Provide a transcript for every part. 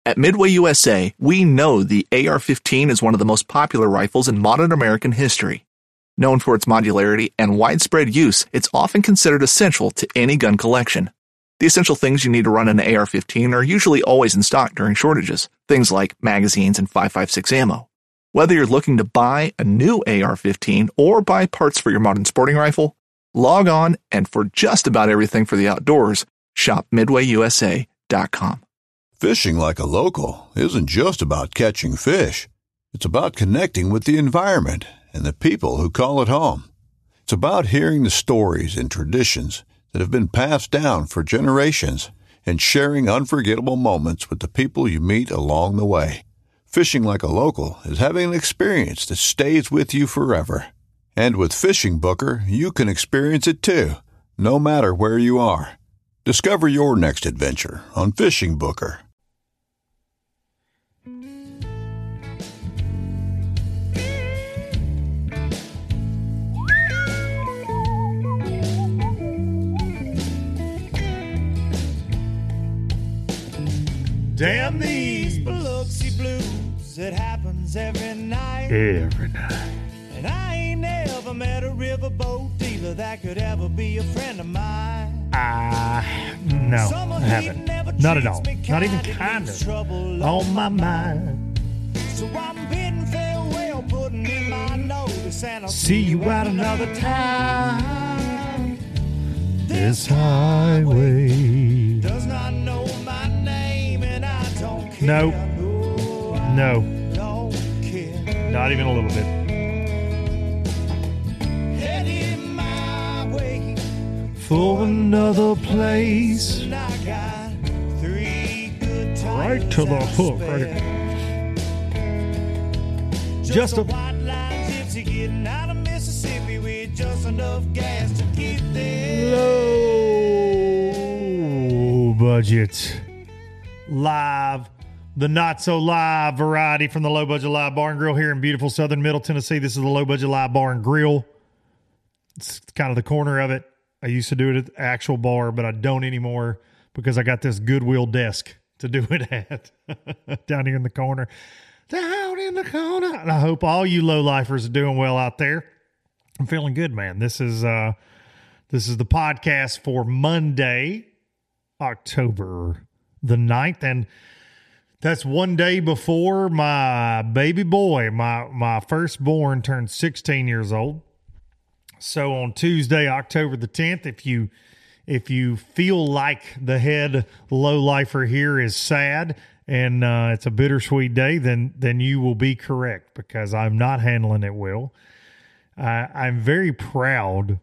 At Midway USA, we know the AR-15 is one of the most popular rifles in modern American history. Known for its modularity and widespread use, it's often considered essential to any gun collection. The essential things you need to run an AR-15 are usually always in stock during shortages, things like magazines and 5.56 ammo. Whether you're looking to buy a new AR-15 or buy parts for your modern sporting rifle, log on and for just about everything for the outdoors, shop MidwayUSA.com. Fishing like a local isn't just about catching fish. It's about connecting with the environment and the people who call it home. It's about hearing the stories and traditions that have been passed down for generations and sharing unforgettable moments with the people you meet along the way. Fishing like a local is having an experience that stays with you forever. And with Fishing Booker, you can experience it too, no matter where you are. Discover your next adventure on Fishing Booker. Damn these Biloxi blues, it happens every night. Every night. And I ain't never met a riverboat dealer that could ever be a friend of mine. No, I haven't. Not at all. Not even kind of. On my mind. So I'm bidding farewell, putting in my notice, and I'll See you at another time. This highway. does not know my name, and I don't care. Nope. No. Don't care. Not even a little bit. Headed my way, For another place. and I got 3 good times. Right to the hook. Right. Just a white line gypsy getting out of Mississippi with just enough gas to keep there. low budget live, the not so live variety from the Low Budget Live Bar and Grill here in beautiful southern Middle Tennessee. This is the Low Budget Live Bar and Grill. It's kind of the corner of it. I used to do it at the actual bar, but I don't anymore because I got this Goodwill desk to do it at down here in the corner. Down in the corner. And I hope all you low lifers are doing well out there. I'm feeling good, man. This is the podcast for Monday, October the 9th. And that's one day before my baby boy, my firstborn, turned 16 years old. So on Tuesday, October the 10th, if you feel like the head low lifer here is sad and it's a bittersweet day, then you will be correct because I'm not handling it well. I'm very proud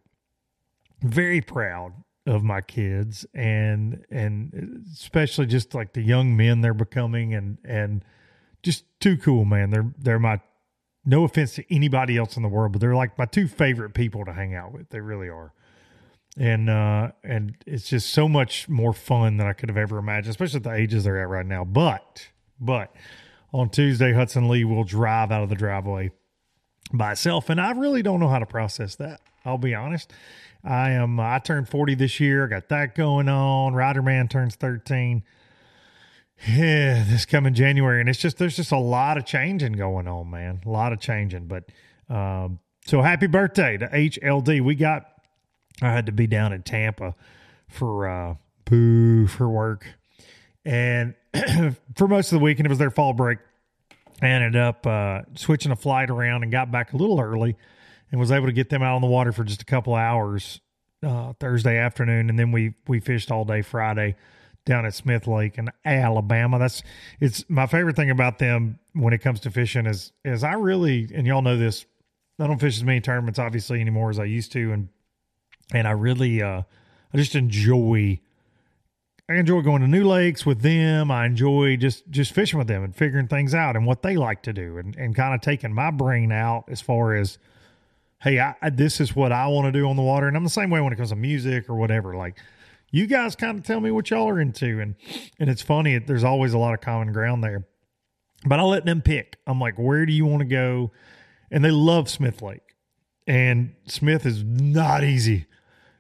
of my kids and especially just like the young men they're becoming and just too cool, man. They're my, no offense to anybody else in the world, but they're like my 2 favorite people to hang out with. They really are. And it's just so much more fun than I could have ever imagined, especially at the ages they're at right now. But on Tuesday, Hudson Lee will drive out of the driveway by itself, and I really don't know how to process that. I'll be honest. I turned 40 this year. I got that going on. Rider Man turns 13. Yeah, this coming January, and there's just a lot of changing going on, man. A lot of changing. But so happy birthday to HLD. I had to be down in Tampa for work. And for most of the weekend, it was their fall break. I ended up switching a flight around and got back a little early and was able to get them out on the water for just a couple of hours Thursday afternoon. And then we fished all day Friday down at Smith Lake in Alabama. It's my favorite thing about them when it comes to fishing is I really, and y'all know this, I don't fish as many tournaments obviously anymore as I used to. And I really, I just enjoy going to new lakes with them. I enjoy just fishing with them and figuring things out and what they like to do and kind of taking my brain out as far as, hey, this is what I want to do on the water. And I'm the same way when it comes to music or whatever. Like, you guys kind of tell me what y'all are into. And it's funny, there's always a lot of common ground there. But I let them pick. I'm like, where do you want to go? And they love Smith Lake. And Smith is not easy.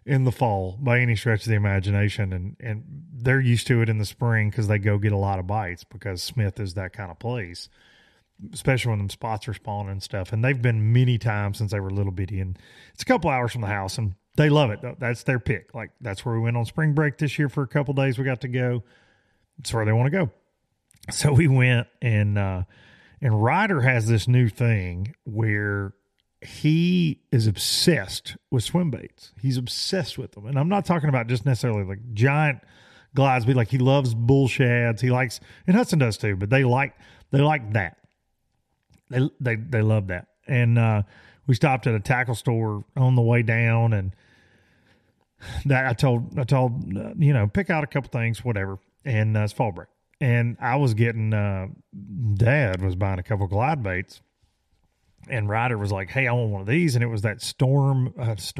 in the fall by any stretch of the imagination. And they're used to it in the spring because they go get a lot of bites because Smith is that kind of place, especially when them spots are spawning and stuff. And they've been many times since they were little bitty, and it's a couple hours from the house, and they love it. That's their pick. Like, that's where we went on spring break this year for a couple days. We got to go. It's where they want to go. So we went, and Ryder has this new thing where he is obsessed with swim baits. He's obsessed with them. And I'm not talking about just necessarily like giant glides, but like he loves bull shads. He likes, and Hudson does too, but they like that. They love that. And we stopped at a tackle store on the way down, and that I told pick out a couple things, whatever. And it's fall break. And I was getting, Dad was buying a couple glide baits, and Ryder was like, hey, I want one of these. And it was that Spro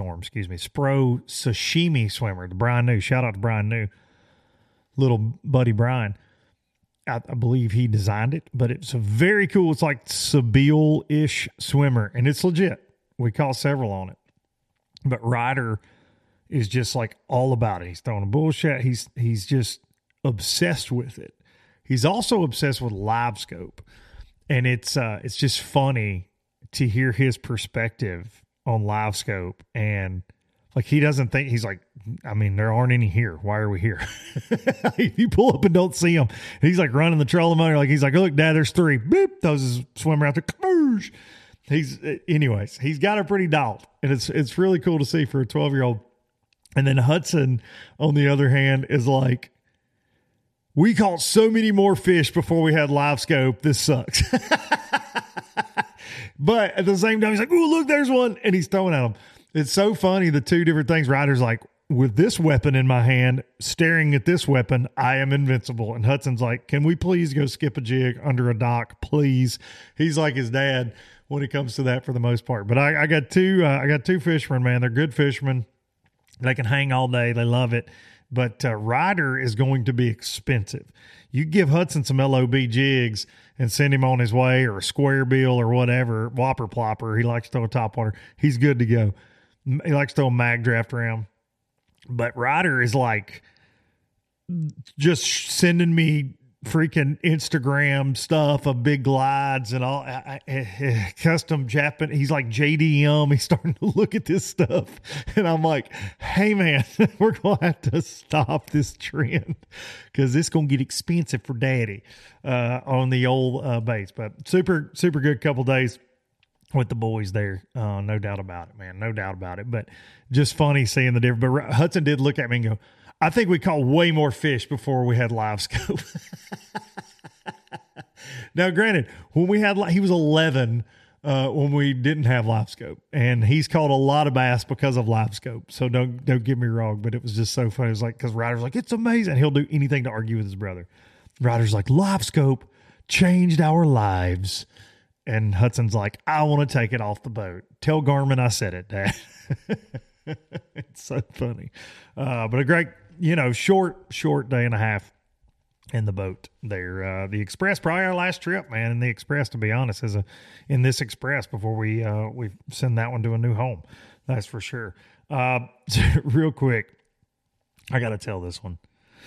sashimi swimmer, the Brian New. Shout out to Brian New, little buddy Brian. I believe he designed it, but it's a very cool, it's like Sebile-ish swimmer, and it's legit. We caught several on it. But Ryder is just like all about it. He's throwing a bullshit. He's just obsessed with it. He's also obsessed with live scope, and it's just funny to hear his perspective on live scope. And like, he doesn't think, he's like, I mean, there aren't any here. Why are we here? You pull up and don't see them. He's like running the trolling motor. Like, he's like, look, Dad, there's 3. Beep, throws his swimmer out there. Anyways, he's got it pretty dialed, and it's really cool to see for a 12-year-old. And then Hudson, on the other hand, is like, we caught so many more fish before we had live scope. This sucks. But at the same time, he's like, oh, look, there's one. And he's throwing at them. It's so funny, the two different things. Ryder's like, with this weapon in my hand, staring at this weapon, I am invincible. And Hudson's like, can we please go skip a jig under a dock, please? He's like his dad when it comes to that for the most part. But I got two fishermen, man. They're good fishermen. They can hang all day. They love it. But Ryder is going to be expensive. You give Hudson some LOB jigs and send him on his way, or a square bill or whatever, whopper plopper. He likes to throw a topwater. He's good to go. He likes to throw a mag draft around. But Ryder is like just sending me freaking Instagram stuff of big glides and all custom Japan. He's like JDM. He's starting to look at this stuff, and I'm like, hey man, we're gonna have to stop this trend because it's gonna get expensive for Daddy on the old baits. But super good couple days with the boys there, no doubt about it, man, no doubt about it. But just funny seeing the difference. But Hudson did look at me and go, I think we caught way more fish before we had live scope. Now, granted, when we had, he was 11 when we didn't have live scope, and he's caught a lot of bass because of live scope. So don't get me wrong, but it was just so funny. It was like, because Ryder's like, it's amazing. He'll do anything to argue with his brother. Ryder's like, live scope changed our lives. And Hudson's like, I want to take it off the boat. Tell Garmin I said it, Dad. It's so funny. But a great, short day and a half in the boat there. The Express, probably our last trip, man. And the Express, to be honest, in this Express before we send that one to a new home. That's for sure. Real quick, I got to tell this one.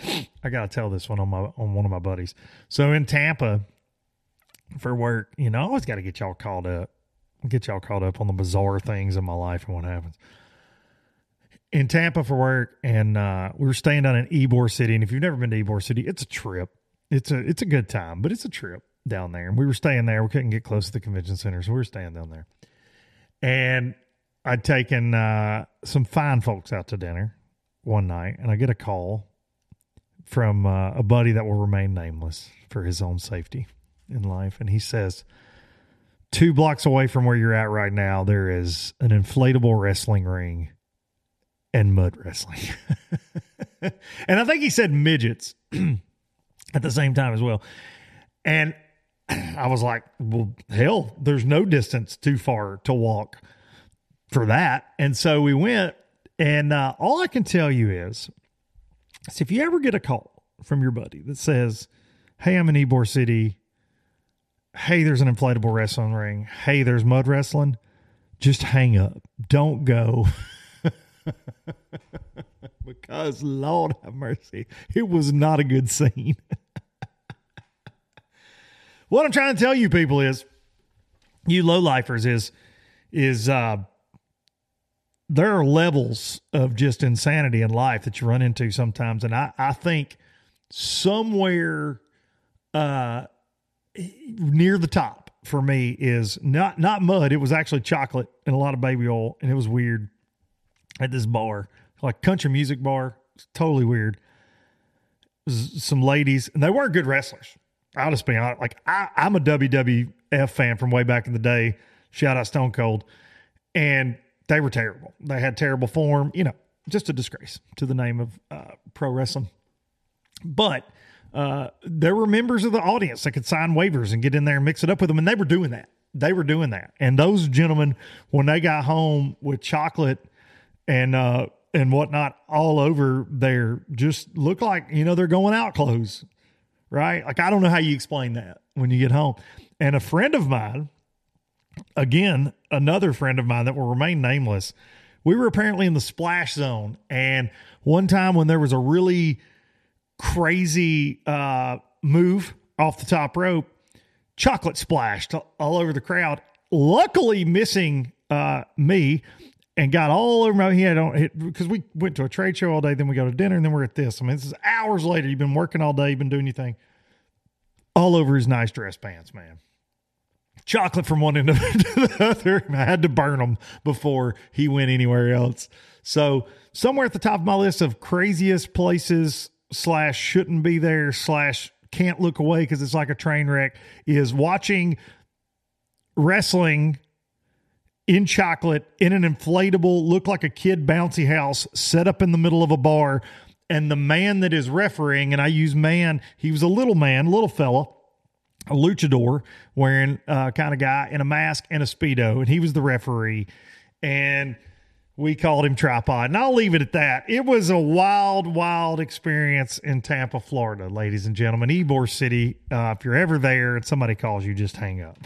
On one of my buddies. So in Tampa for work, I always got to get y'all caught up on the bizarre things in my life and what happens. In Tampa for work, and we were staying down in Ybor City. And if you've never been to Ybor City, it's a trip. It's a good time, but it's a trip down there. And we were staying there. We couldn't get close to the convention center, so we were staying down there. And I'd taken some fine folks out to dinner one night, and I get a call from a buddy that will remain nameless for his own safety in life. And he says, 2 blocks away from where you're at right now, there is an inflatable wrestling ring and mud wrestling. And I think he said midgets at the same time as well. And I was like, well, hell, there's no distance too far to walk for that. And so we went, and all I can tell you is if you ever get a call from your buddy that says, hey, I'm in Ybor City, hey, there's an inflatable wrestling ring, hey, there's mud wrestling, just hang up. Don't go. Because, Lord have mercy, it was not a good scene. What I'm trying to tell you people is, you low-lifers, is there are levels of just insanity in life that you run into sometimes. And I think somewhere near the top for me is not mud. It was actually chocolate and a lot of baby oil. And it was weird at this bar, like country music bar. It's totally weird. Some ladies, and they weren't good wrestlers. I'll just be honest. Like I'm a WWF fan from way back in the day. Shout out Stone Cold. And they were terrible. They had terrible form, just a disgrace to the name of pro wrestling. But there were members of the audience that could sign waivers and get in there and mix it up with them. And they were doing that. And those gentlemen, when they got home with chocolate and whatnot all over there, just looked like, they're going out clothes, right? Like, I don't know how you explain that when you get home. And a friend of mine, again, another friend of mine that will remain nameless, we were apparently in the splash zone. And one time when there was a really crazy move off the top rope, chocolate splashed all over the crowd, luckily missing me, and got all over my head because we went to a trade show all day, then we go to dinner, and then we're at this. I mean, this is hours later. You've been working all day, you've been doing your thing. All over his nice dress pants, man. Chocolate from one end to the other. I had to burn them before he went anywhere else. So somewhere at the top of my list of craziest places / shouldn't be there / can't look away because it's like a train wreck is watching wrestling in chocolate in an inflatable, look like a kid bouncy house set up in the middle of a bar. And the man that is refereeing, and I use man, he was a little fella, a luchador wearing kind of guy in a mask and a Speedo. And he was the referee. And we called him Tripod. And I'll leave it at that. It was a wild, wild experience in Tampa, Florida, ladies and gentlemen. Ybor City. If you're ever there and somebody calls you, just hang up.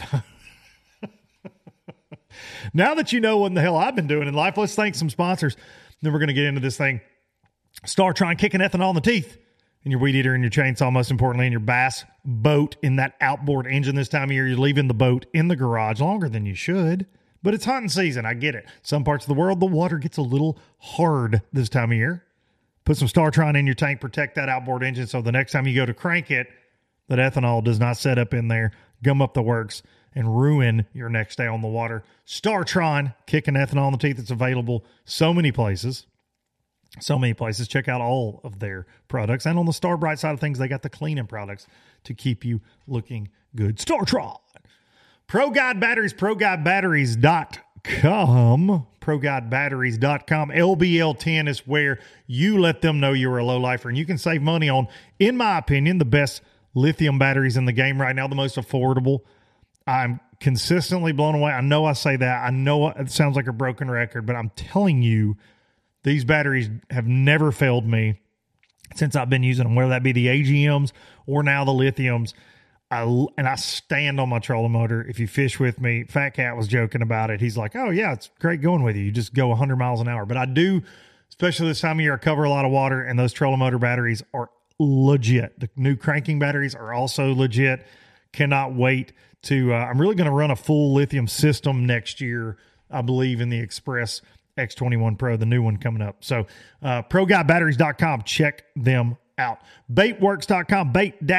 Now that you know what in the hell I've been doing in life, let's thank some sponsors. Then we're going to get into this thing. StarTron, kicking ethanol in the teeth. In your weed eater, in your chainsaw, most importantly, in your bass boat, in that outboard engine this time of year. You're leaving the boat in the garage longer than you should. But it's hunting season. I get it. Some parts of the world, the water gets a little hard this time of year. Put some StarTron in your tank. Protect that outboard engine so the next time you go to crank it, that ethanol does not set up in there, gum up the works, and ruin your next day on the water. StarTron, kicking ethanol in the teeth. It's available so many places. So many places. Check out all of their products. And on the Star Bright side of things, they got the cleaning products to keep you looking good. StarTron. ProGuide Batteries, ProGuideBatteries.com. ProGuideBatteries.com. LBL10 is where you let them know you're a low-lifer. And you can save money on, in my opinion, the best lithium batteries in the game right now, the most affordable. I'm consistently blown away. I know I say that. I know it sounds like a broken record, but I'm telling you, these batteries have never failed me since I've been using them, whether that be the AGMs or now the lithiums. I stand on my trolling motor. If you fish with me, Fat Cat was joking about it. He's like, oh, yeah, it's great going with you. You just go 100 miles an hour. But I do, especially this time of year, I cover a lot of water, and those trolling motor batteries are legit. The new cranking batteries are also legit. Cannot wait to I'm really going to run a full lithium system next year, I believe, in the Express X21 Pro, the new one coming up. So ProGuideBatteries.com, check them out. Baitworks.com,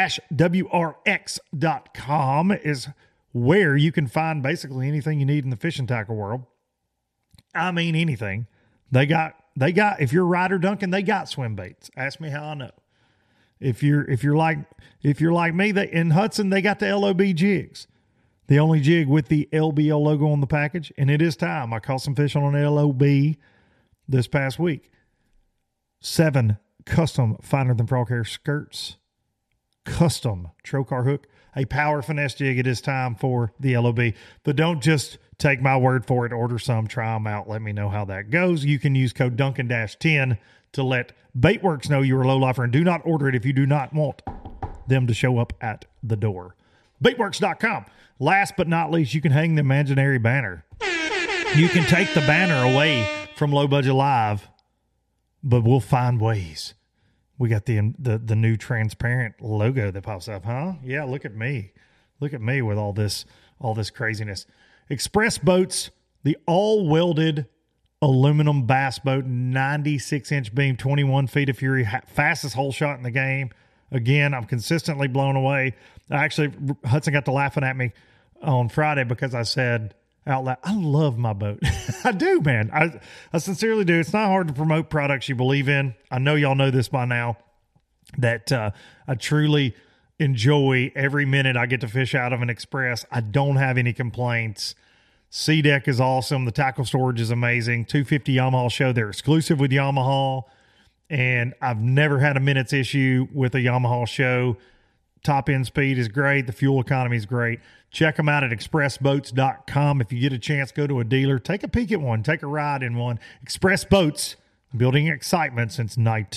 bait-wrx.com is where you can find basically anything you need in the fishing tackle world. I mean, anything. They got, if you're Ryder Duncan, they got swim baits. Ask me how I know. If you're like me, in Hudson, they got the LOB jigs. The only jig with the LBL logo on the package. And it is time. I caught some fish on an LOB this past week. 7 custom finer than frog hair skirts. Custom trocar hook. A power finesse jig. It is time for the LOB. But don't just take my word for it. Order some. Try them out. Let me know how that goes. You can use code Duncan-10 to let Baitworks know you're a low-lifer. And do not order it if you do not want them to show up at the door. Baitworks.com. Last but not least, you can hang the imaginary banner. You can take the banner away from Low Budget Live, but we'll find ways. We got the new transparent logo that pops up, huh? Yeah, look at me. Look at me with all this craziness. Express Boats, the all-welded aluminum bass boat, 96-inch beam, 21 feet of fury, fastest hole shot in the game. Again, I'm consistently blown away. Actually, Hudson got to laughing at me on Friday because I said out loud, I love my boat. I do, man. I sincerely do. It's not hard to promote products you believe in. I know y'all know this by now, that I truly enjoy every minute I get to fish out of an Express. I don't have any complaints. SeaDeck is awesome. The tackle storage is amazing. 250 Yamaha show. They're exclusive with Yamaha, and I've never had a minute's issue with a Yamaha show. Top end speed is great. The fuel economy is great. Check them out at expressboats.com. If you get a chance, go to a dealer. Take a peek at one. Take a ride in one. Express Boats, building excitement since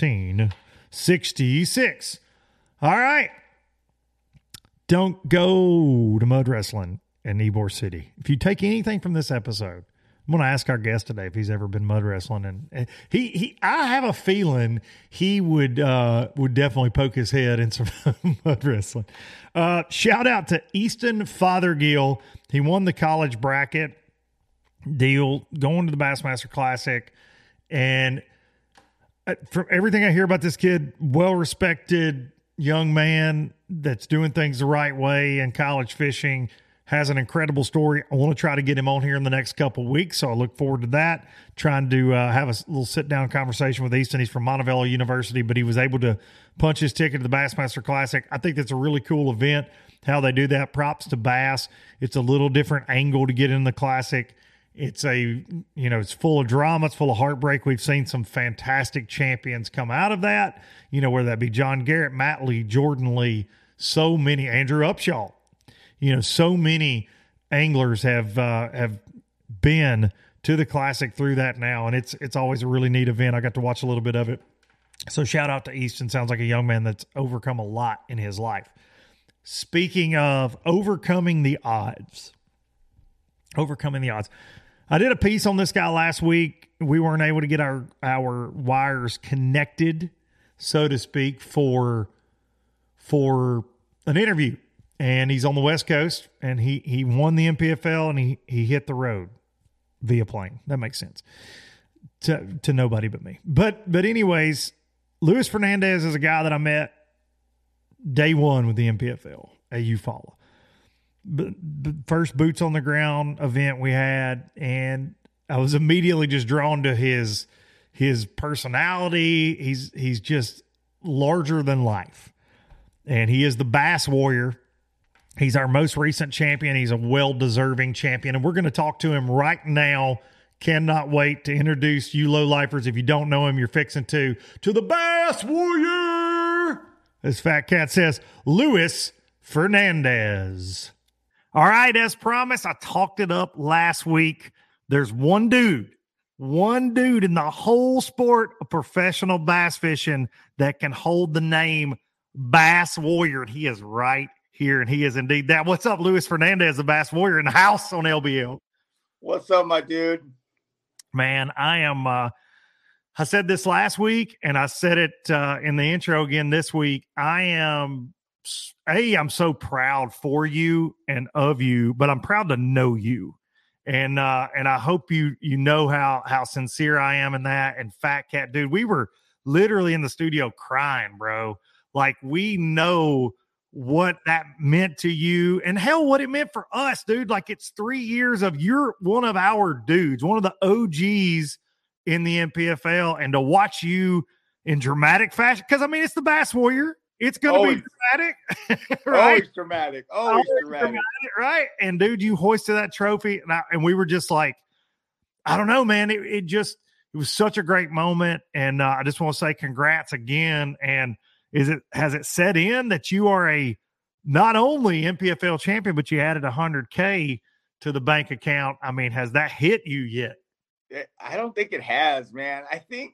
1966. All right. Don't go to mud wrestling in Ybor City. If you take anything from this episode, I'm going to ask our guest today if he's ever been mud wrestling, and I have a feeling he would definitely poke his head in some mud wrestling. Shout out to Easton Fothergill. He won the college bracket deal going to the Bassmaster Classic, and from everything I hear about this kid, well-respected young man that's doing things the right way in college fishing. Has an incredible story. I want to try to get him on here in the next couple of weeks, so I look forward to that. Trying to have a little sit-down conversation with Easton. He's from Montevallo University, but he was able to punch his ticket to the Bassmaster Classic. I think that's a really cool event, how they do that. Props to Bass. It's a little different angle to get in the Classic. It's it's full of drama. It's full of heartbreak. We've seen some fantastic champions come out of that, whether that be John Garrett, Matt Lee, Jordan Lee, so many, Andrew Upshaw. So many anglers have been to the Classic through that now, and it's always a really neat event. I got to watch a little bit of it. So shout out to Easton. Sounds like a young man that's overcome a lot in his life. Speaking of overcoming the odds, I did a piece on this guy last week. We weren't able to get our wires connected, so to speak, for an interview. And he's on the West Coast, and he won the MPFL, and he hit the road via plane. That makes sense to nobody but me. But anyways, Luis Fernandez is a guy that I met day one with the MPFL at Eufaula. But first boots on the ground event we had, and I was immediately just drawn to his personality. He's just larger than life, and he is the Bass Warrior. He's our most recent champion. He's a well-deserving champion, and we're going to talk to him right now. Cannot wait to introduce you low-lifers. If you don't know him, you're fixing to the Bass Warrior, as Fat Cat says, Luis Fernandez. All right, as promised, I talked it up last week. There's one dude in the whole sport of professional bass fishing that can hold the name Bass Warrior, and he is right here, and he is indeed that. What's up, Luis Fernandez, the Bass Warrior in the house on LBL? What's up, my dude? Man, I am I said this last week, and I said it in the intro again this week. I'm so proud for you and of you, but I'm proud to know you. And I hope you know how sincere I am in that. And Fat Cat, dude, we were literally in the studio crying, bro. Like, we know what that meant to you, and hell, what it meant for us, dude. Like, it's 3 years of you're one of our dudes, one of the OGs in the MPFL, and to watch you in dramatic fashion, because I mean, it's the Bass Warrior. It's going to be dramatic, right? Always dramatic. Always dramatic, right? And dude, you hoisted that trophy, and we were just like, I don't know, man. It was such a great moment, and I just want to say congrats again. And has it set in that you are a not only MPFL champion, but you added $100K to the bank account? I mean, has that hit you yet? I don't think it has, man. I think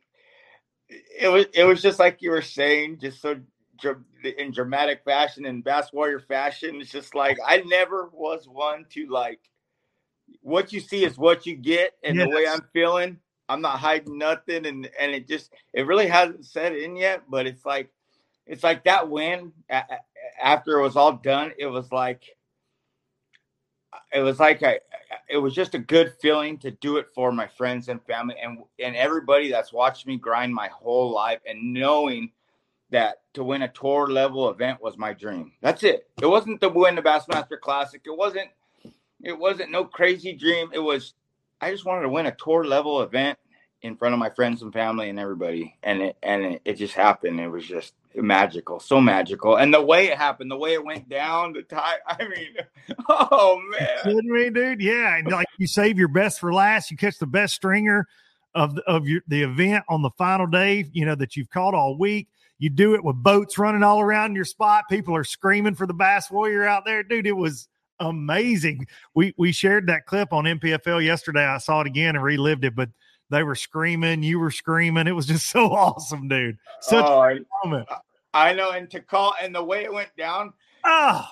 it was just like you were saying, just so in dramatic fashion and Bass Warrior fashion. It's just like, I never was one to like, what you see is what you get. And the way I'm feeling, I'm not hiding nothing, and it really hasn't set in yet. But it's like that win after it was all done. It was like it was just a good feeling to do it for my friends and family and everybody that's watched me grind my whole life, and knowing that to win a tour level event was my dream. That's it. It wasn't to win the Bassmaster Classic. It wasn't no crazy dream. I just wanted to win a tour level event in front of my friends and family and everybody. And it just happened. It was just magical, so magical. And the way it happened, the way it went down, the time, I mean, oh man. Kidding me, dude? Yeah. And like you save your best for last, you catch the best stringer of the event on the final day, that you've caught all week. You do it with boats running all around your spot. People are screaming for the Bass Warrior out there. Dude, it was amazing. We shared that clip on MPFL yesterday. I saw it again and relived it, but they were screaming. You were screaming. It was just so awesome, dude. Such a moment. I know. And to call, and the way it went down. Oh,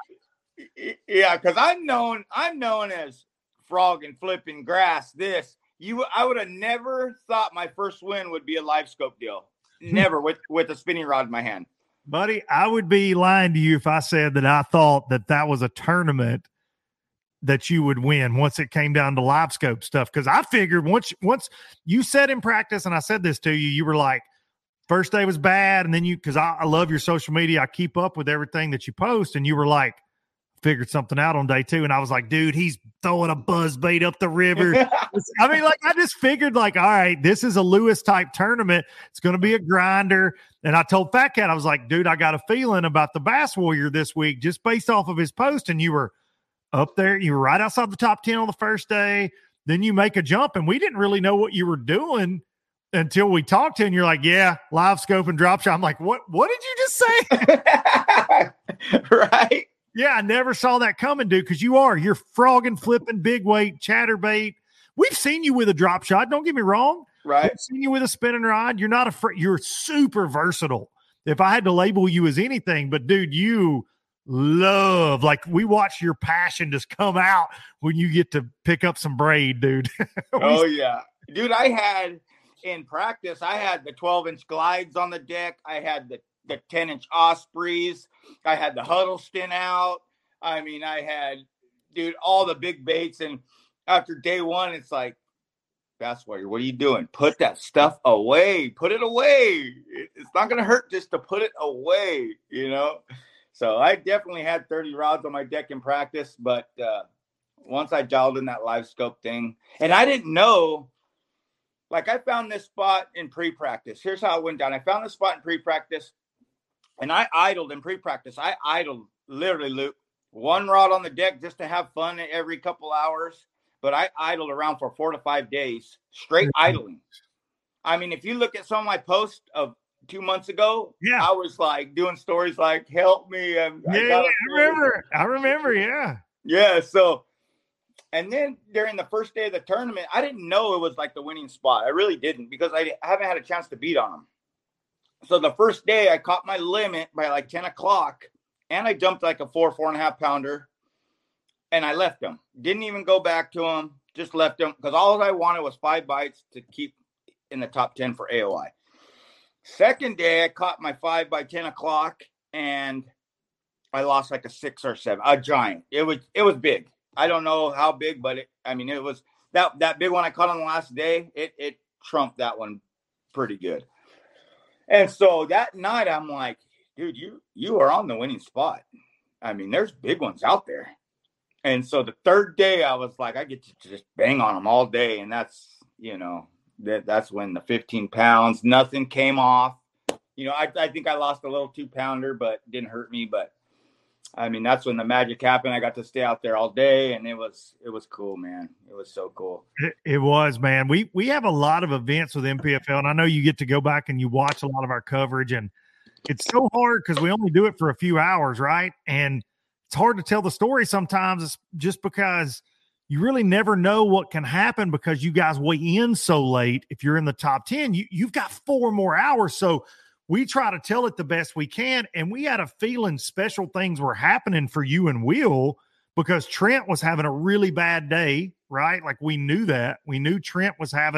yeah. Because I'm known as frog and flipping grass. I would have never thought my first win would be a live scope deal. Never with a spinning rod in my hand. Buddy, I would be lying to you if I said that I thought that was a tournament that you would win once it came down to live scope stuff. Because I figured once you said in practice, and I said this to you, you were like, first day was bad. And then because I love your social media. I keep up with everything that you post. And you were like, figured something out on day 2. And I was like, dude, he's throwing a buzz bait up the river. I mean, like, I just figured like, all right, this is a Lewis type tournament. It's going to be a grinder. And I told Fat Cat, I was like, dude, I got a feeling about the Bass Warrior this week, just based off of his post. And you were up there. You were right outside the top 10 on the first day. Then you make a jump, and we didn't really know what you were doing until we talked to you. And you're like, yeah, live scope and drop shot. I'm like, what did you just say? Right. Yeah, I never saw that coming, dude, because you're frogging, flipping, big weight, chatterbait. We've seen you with a drop shot. Don't get me wrong. Right. We've seen you with a spinning rod. You're not afraid. You're super versatile. If I had to label you as anything, but dude, you love, like, we watch your passion just come out when you get to pick up some braid, dude. Oh, yeah. Dude, in practice, I had the 12-inch glides on the deck. I had the 10-inch Ospreys. I had the Huddleston out. I mean, I had, dude, all the big baits. And after day 1, it's like, Bass Warrior, what are you doing? Put that stuff away. Put it away. It's not going to hurt just to put it away, So I definitely had 30 rods on my deck in practice. But once I dialed in that live scope thing, and I didn't know, like, I found this spot in pre-practice. Here's how it went down. I found this spot in pre-practice. And I idled in pre-practice. I idled literally, Luke, 1 rod on the deck just to have fun every couple hours. But I idled around for 4 to 5 days, straight idling. I mean, if you look at some of my posts of 2 months ago, yeah, I was like doing stories like, help me. I remember. Yeah. Yeah. So, and then during the first day of the tournament, I didn't know it was like the winning spot. I really didn't, because I haven't had a chance to beat on them. So the first day I caught my limit by like 10 o'clock, and I dumped like a 4.5 pounder, and I left them. Didn't even go back to them, just left them, because all I wanted was 5 bites to keep in the top 10 for AOI. Second day I caught my 5 by 10 o'clock, and I lost like a 6 or 7, a giant. It was big. I don't know how big, but it was that big one I caught on the last day. It trumped that one pretty good. And so that night, I'm like, dude, you are on the winning spot. I mean, there's big ones out there. And so the third day, I was like, I get to just bang on them all day. And that's, that's when the 15 pounds, nothing came off. I think I lost a little 2-pounder, but it didn't hurt me. But, I mean, that's when the magic happened. I got to stay out there all day, and it was cool, man. It was so cool. It was, man. We have a lot of events with MPFL, and I know you get to go back and you watch a lot of our coverage, and it's so hard because we only do it for a few hours, right? And it's hard to tell the story sometimes. It's just because you really never know what can happen because you guys weigh in so late. If you're in the top 10, you've got 4 more hours. So we try to tell it the best we can. And we had a feeling special things were happening for you and Will, because Trent was having a really bad day, right? Like, we knew that. We knew Trent was having a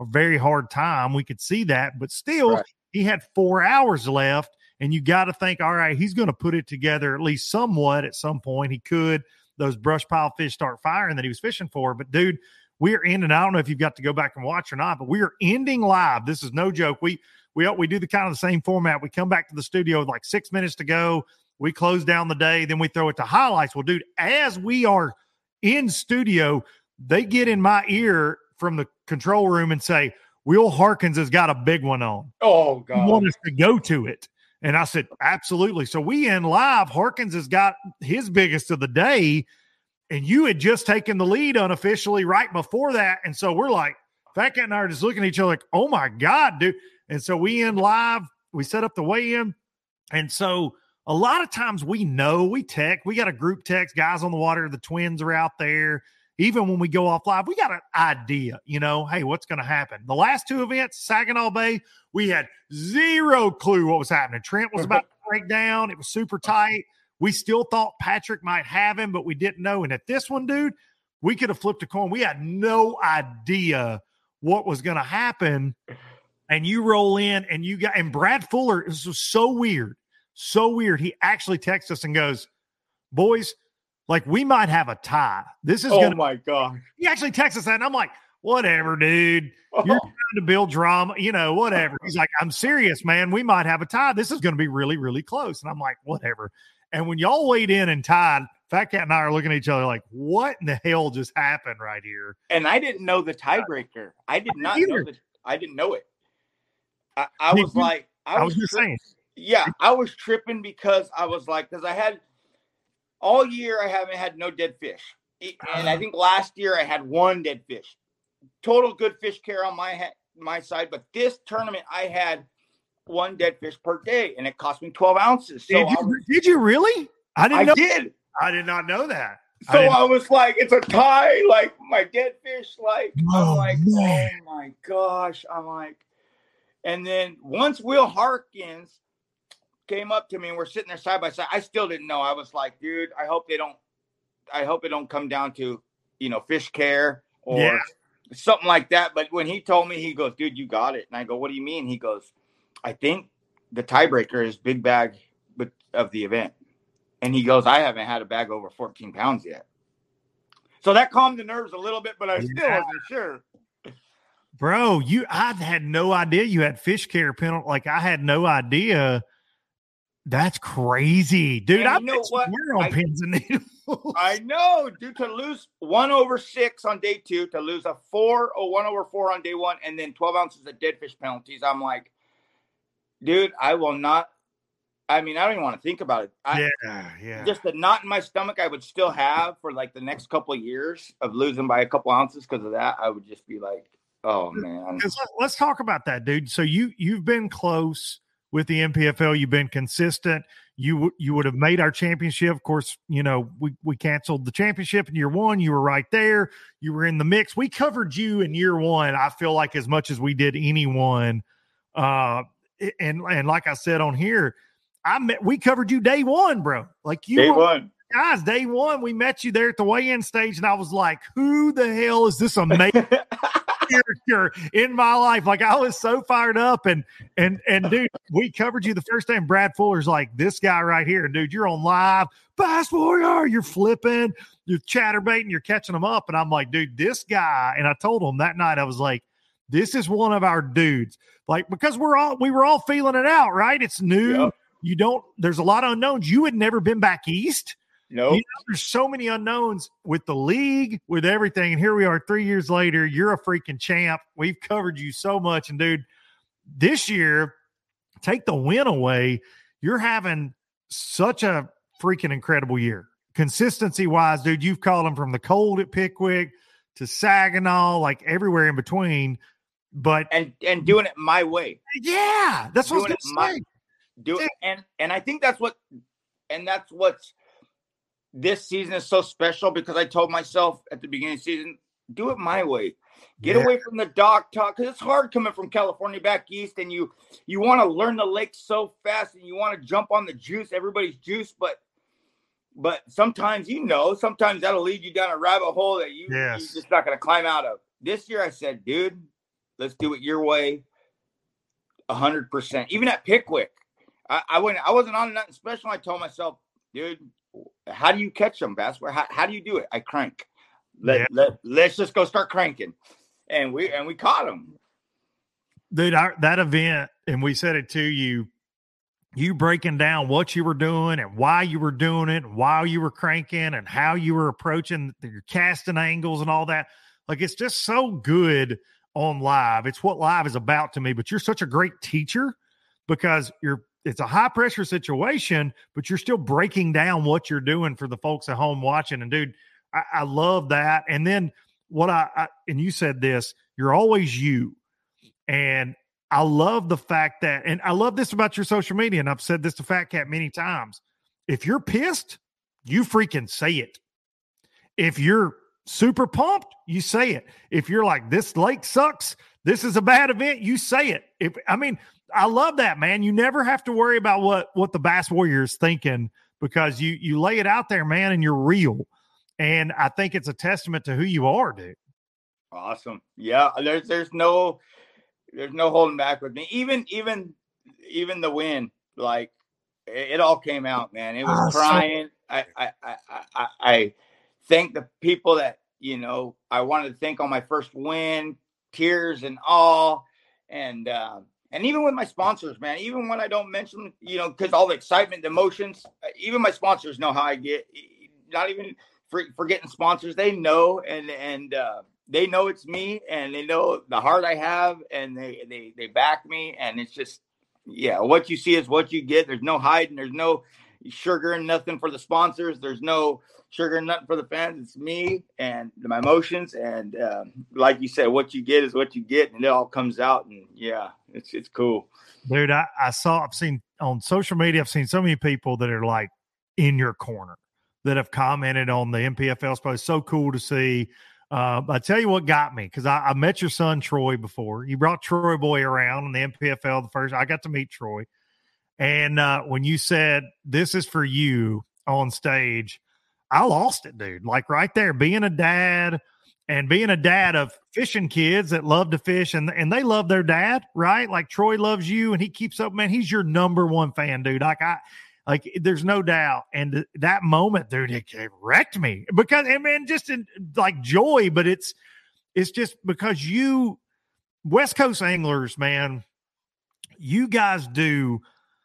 a very hard time. We could see that, but still, Right. he had 4 hours left, and you got to think, all right, he's going to put it together at least somewhat at some point. He could. Those brush pile fish start firing that he was fishing for. But, dude, we are ending. I don't know if you've got to go back and watch or not, but we are ending live. This is no joke. We do the kind of the same format. We come back to the studio with like 6 minutes to go. We close down the day. Then we throw it to highlights. Well, dude, as we are in studio, they get in my ear from the control room and say, Will Harkins has got a big one on. Oh, You God. want us to go to it? And I said, absolutely. So we end live. Harkins has got his biggest of the day, and you had just taken the lead unofficially right before that. And so we're like, Fat Cat and I are just looking at each other like, oh my God, dude. And so we end live. We set up the weigh-in. And so a lot of times we text. We got a group text, guys on the water. The twins are out there. Even when we go off live, we got an idea, hey, what's going to happen? The last two events, Saginaw Bay, we had zero clue what was happening. Trent was about to break down. It was super tight. We still thought Patrick might have him, but we didn't know. And at this one, dude, we could have flipped a coin. We had no idea what was going to happen. And you roll in and Brad Fuller, this was so weird. So weird. He actually texts us and goes, boys, like we might have a tie. This is my God. He actually texts us that, and I'm like, whatever, dude. You're trying to build drama, whatever. He's like, I'm serious, man. We might have a tie. This is going to be really, really close. And I'm like, whatever. And when y'all weighed in and tied, Fat Cat and I are looking at each other like, what in the hell just happened right here? And I didn't know the tiebreaker. I did not know that. I didn't know it. I was like, I was just saying. Yeah, I was tripping because I was like, because I had all year I haven't had no dead fish. And I think last year I had one dead fish. Total good fish care on my side. But this tournament I had one dead fish per day, and it cost me 12 ounces. So did you really? I did. I did not know that. So I was like, it's a tie, like my dead fish, like, I'm like, oh my gosh. I'm like, and then once Will Harkins came up to me and we're sitting there side by side, I still didn't know. I was like, dude, I hope it don't come down to, fish care or something like that. But when he told me, he goes, dude, you got it. And I go, what do you mean? He goes, I think the tiebreaker is big bag of the event. And he goes, I haven't had a bag over 14 pounds yet. So that calmed the nerves a little bit, but I still wasn't sure. Bro, I had no idea you had fish care penalty. Like, I had no idea. That's crazy, dude. I know what? We're on pins and needles. I know, dude. To lose 1/6 on day 2, to lose a 1/4 on day 1, and then 12 ounces of dead fish penalties. I'm like, dude, I will not. I mean, I don't even want to think about it. Yeah. Just the knot in my stomach I would still have for like the next couple of years of losing by a couple ounces because of that. I would just be like, oh, man. Let's talk about that, dude. So you've been close with the NPFL. You've been consistent. You would have made our championship. Of course, we canceled the championship in year 1. You were right there. You were in the mix. We covered you in year 1, I feel like, as much as we did anyone. And like I said on here, we covered you day 1, bro. Like you day 1. Guys, day 1, we met you there at the weigh-in stage, and I was like, who the hell is this amazing character in my life? Like, I was so fired up, and dude, we covered you the first day, and Brad Fuller's like, this guy right here, and dude, you're on live, Bass Warrior, you're flipping, you're chatterbaiting, you're catching them up, and I'm like, dude, this guy, and I told him that night, I was like, this is one of our dudes, like, because we were all feeling it out, right? It's new. Yep. There's a lot of unknowns. You had never been back east. No, there's so many unknowns with the league, with everything. And here we are 3 years later. You're a freaking champ. We've covered you so much. And dude, this year, take the win away. You're having such a freaking incredible year. Consistency wise, dude, you've called them from the cold at Pickwick to Saginaw, like everywhere in between. But and doing it my way. Yeah, that's what I was going to say. And I think that's what's this season is so special, because I told myself at the beginning of the season, do it my way. Get away from the dock talk, because it's hard coming from California back east, and you want to learn the lake so fast, and you want to jump on the juice, everybody's juice, but sometimes that'll lead you down a rabbit hole that you're just not going to climb out of. This year I said, dude, Let's do it your way. 100%. Even at Pickwick, I wasn't on nothing special. I told myself, dude, how do you catch them, Bass? How do you do it? I crank. Let's just go start cranking. And we caught them. Dude, that event, and we said it to you, you breaking down what you were doing and why you were doing it, and why you were cranking and how you were approaching your casting angles and all that. Like, it's just so good on live. It's what live is about to me, but you're such a great teacher because it's a high pressure situation, but you're still breaking down what you're doing for the folks at home watching. And dude, I love that. And then and you said this, you're always you. And I love the fact that, and I love this about your social media, and I've said this to Fat Cat many times. If you're pissed, you freaking say it. If you're super pumped, you say it. If you're like, this lake sucks, this is a bad event, you say it. I love that, man. You never have to worry about what the Bass Warrior is thinking because you lay it out there, man, and you're real. And I think it's a testament to who you are, dude. Awesome. Yeah, there's no holding back with me. Even the win, like it all came out, man. It was crying. I thank the people that, I wanted to thank on my first win, tears and all. And even with my sponsors, man, even when I don't mention, because all the excitement, the emotions, even my sponsors know how I get, not even forgetting sponsors. They know, and they know it's me, and they know the heart I have, and they back me. And it's just, what you see is what you get. There's no hiding. There's no sugar and nothing for the sponsors. There's no sugar and nothing for the fans. It's me and my emotions. And like you said, what you get is what you get, and it all comes out. And it's cool. Dude, I've seen on social media, I've seen so many people that are like in your corner that have commented on the MPFL post. So cool to see. I tell you what got me, because I met your son Troy before. You brought Troy Boy around in the MPFL. I got to meet Troy. And when you said, this is for you on stage, I lost it, dude. Like right there, being a dad of fishing kids that love to fish and they love their dad, right? Like Troy loves you and he keeps up, man. He's your number one fan, dude. Like there's no doubt. And that moment, dude, it wrecked me because, and man, just in like joy, but it's just because you West Coast anglers, man, you guys do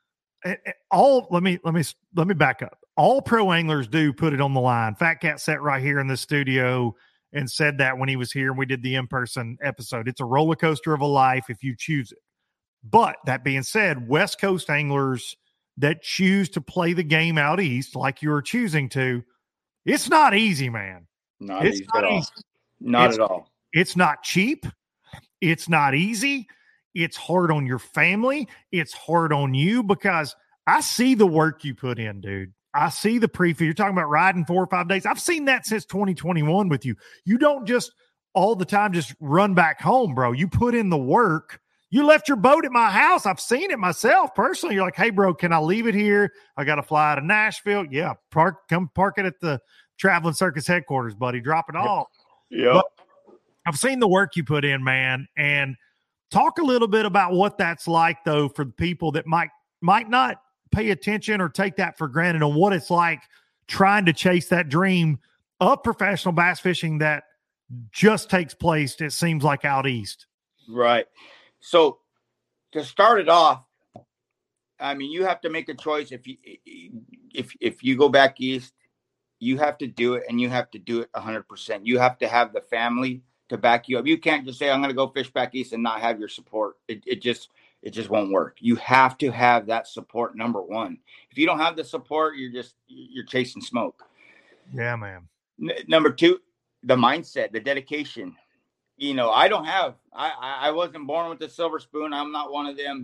all. Let me back up. All pro anglers do put it on the line. Fat Cat sat right here in the studio and said that when he was here and we did the in-person episode. It's a roller coaster of a life if you choose it. But that being said, West Coast anglers that choose to play the game out east like you're choosing to, it's not easy, man. Not easy at all. Not at all. It's not cheap. It's not easy. It's hard on your family. It's hard on you because I see the work you put in, dude. I see the pre-fish. You're talking about riding 4 or 5 days. I've seen that since 2021 with you. You don't just all the time just run back home, bro. You put in the work. You left your boat at my house. I've seen it myself personally. You're like, hey, bro, can I leave it here? I got to fly out of Nashville. Yeah, come park it at the Traveling Circus headquarters, buddy. Drop it off. Yeah. I've seen the work you put in, man. And talk a little bit about what that's like, though, for the people that might not pay attention or take that for granted on what it's like trying to chase that dream of professional bass fishing that just takes place, it seems like, out east. Right. So to start it off, I mean, you have to make a choice. If you go back east, you have to do it, and you have to do it 100%. You have to have the family to back you up. You can't just say, I'm going to go fish back east and not have your support. It just won't work. You have to have that support, number one. If you don't have the support, you're chasing smoke. Yeah, man. Number two, the mindset, the dedication. I wasn't born with a silver spoon. I'm not one of them,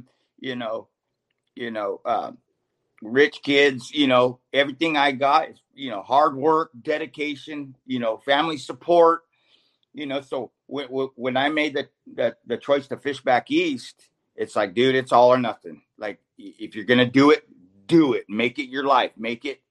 rich kids. Everything I got is, hard work, dedication, family support, so when I made the choice to fish back east, it's like, dude, it's all or nothing. Like, if you're going to do it, make it your life, make it,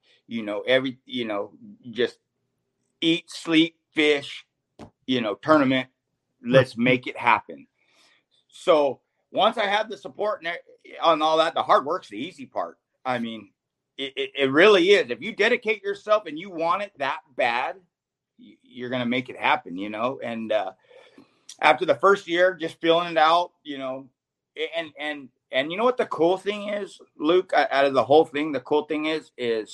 just eat, sleep, fish, tournament. Let's make it happen. So once I have the support on all that, the hard work's the easy part. I mean, it really is. If you dedicate yourself and you want it that bad, you're going to make it happen, you know? And after the first year, just feeling it out, you know, and you know what the cool thing is, Luke, out of the whole thing, the cool thing is,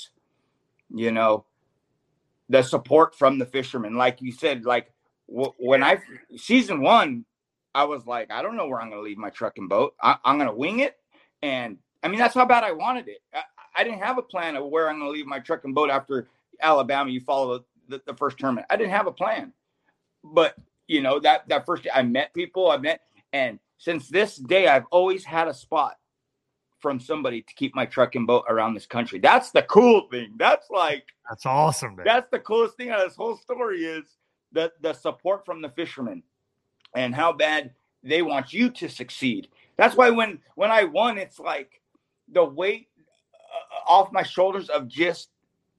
you know, the support from the fishermen. Like you said, like when season 1, I was like, I don't know where I'm going to leave my truck and boat. I'm going to wing it. And I mean, that's how bad I wanted it. I didn't have a plan of where I'm going to leave my truck and boat after Alabama. You follow the first tournament. I didn't have a plan, but you know, that first day I met people, and since this day, I've always had a spot from somebody to keep my truck and boat around this country. That's the cool thing. That's awesome, man. That's the coolest thing out of this whole story is the support from the fishermen and how bad they want you to succeed. That's why when I won, it's like the weight off my shoulders of just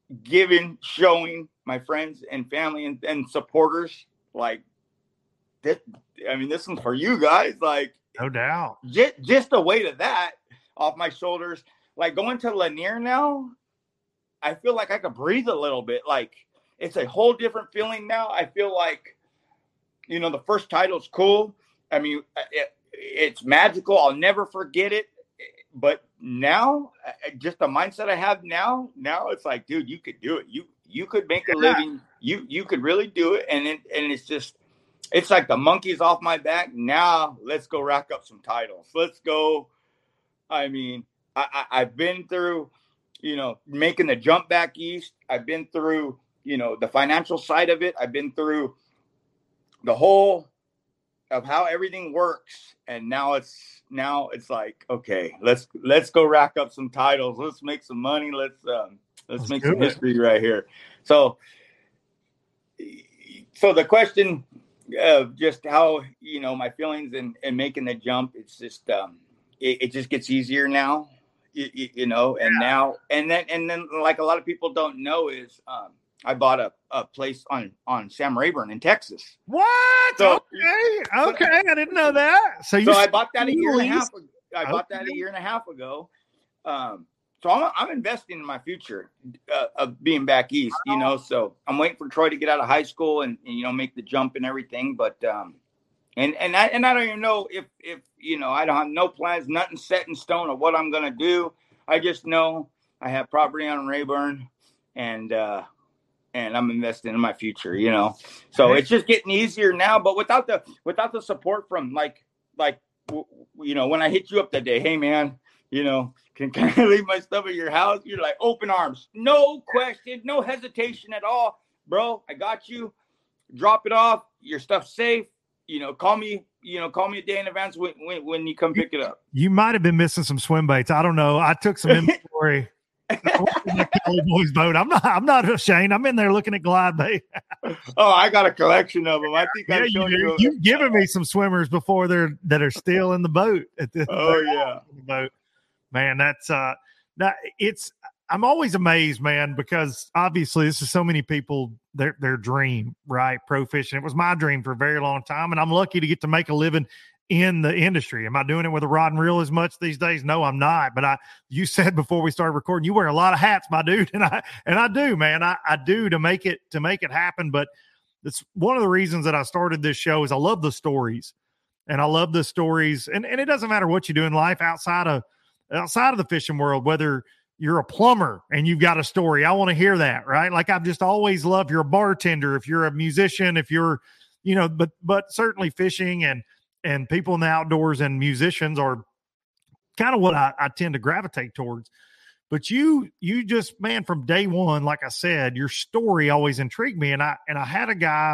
showing my friends and family and supporters like this. I mean, this one's for you guys. Like, no doubt. Just the weight of that off my shoulders. Like going to Lanier now, I feel like I could breathe a little bit. Like it's a whole different feeling now. I feel like, you know, the first title's cool. I mean, it's magical. I'll never forget it. But now, just the mindset I have now it's like, dude, you could do it. You could make a living. You could really do it. And it's just, it's like the monkey's off my back. Now let's go rack up some titles. Let's go. I mean, I've been through, you know, making the jump back east. I've been through, you know, the financial side of it. I've been through the whole of how everything works. And now it's like, okay, let's go rack up some titles. Let's make some money. Let's make some history right here. So the question of just how, you know, my feelings and making the jump, it's just, it just gets easier now, you know, and now, and then like a lot of people don't know is, I bought a place on Sam Rayburn in Texas. What? So, okay. I didn't know that. So I bought that a year and a half ago. Bought that a year and a half ago. So I'm investing in my future of being back east, you know. So I'm waiting for Troy to get out of high school and you know, make the jump and everything. But and I don't even know if you know, I don't have no plans, nothing set in stone of what I'm gonna do. I just know I have property on Rayburn and I'm investing in my future, you know. So it's just getting easier now. But without the support from like you know, when I hit you up that day, hey man, you know, can I leave my stuff at your house? You're like open arms, no question, no hesitation at all, bro. I got you. Drop it off. Your stuff's safe. You know, call me a day in advance when you come pick it up. You might have been missing some swim baits. I don't know. I took some inventory. Boys boat. I'm not ashamed. I'm in there looking at glide bait. Oh, I got a collection of them. I think I showed you. You've given me some swimmers before that are still in the boat. Boat. Man, that's I'm always amazed, man, because obviously this is so many people their dream, right? Pro fishing. It was my dream for a very long time, and I'm lucky to get to make a living in the industry. Am I doing it with a rod and reel as much these days? No, I'm not. But you said before we started recording, you wear a lot of hats, my dude. And I do, man. I do to make it happen. But it's one of the reasons that I started this show is I love the stories, and I love the stories. And it doesn't matter what you do in life outside of the fishing world, whether you're a plumber and you've got a story. I want to hear that, right? Like I've just always loved, you're a bartender, if you're a musician, if you're, you know, but certainly fishing and people in the outdoors and musicians are kind of what I tend to gravitate towards. But you just, man, from day one, like I said, your story always intrigued me. And I had a guy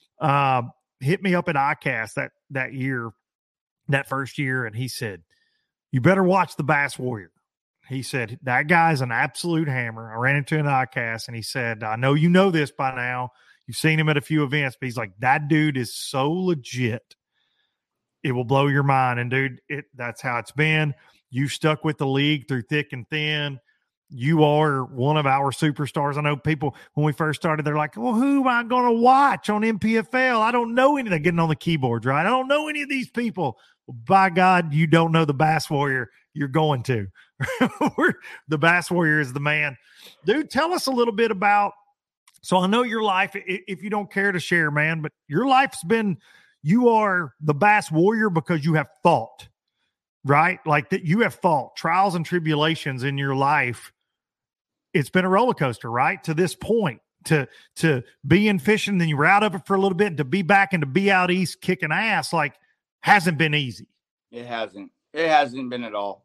hit me up at ICAST that year, that first year. And he said, you better watch the Bass Warrior. He said, that guy's an absolute hammer. I ran into an ICAST and he said, I know you know this by now. You've seen him at a few events, but he's like, that dude is so legit. It will blow your mind. And dude, that's how it's been. You stuck with the league through thick and thin. You are one of our superstars. I know people, when we first started, they're like, well, who am I going to watch on NPFL? I don't know any. They're getting on the keyboards, right? I don't know any of these people. by God, you don't know the Bass Warrior. You're going to. The Bass Warrior is the man. Dude, tell us a little bit about, so I know your life, if you don't care to share, man, but your life's been, you are the Bass Warrior because you have fought, right? Like that you have fought trials and tribulations in your life. It's been a roller coaster, right? To this point, to be in fishing, then you were out of it for a little bit, and to be back and to be out east kicking ass, like hasn't been easy. It hasn't been at all.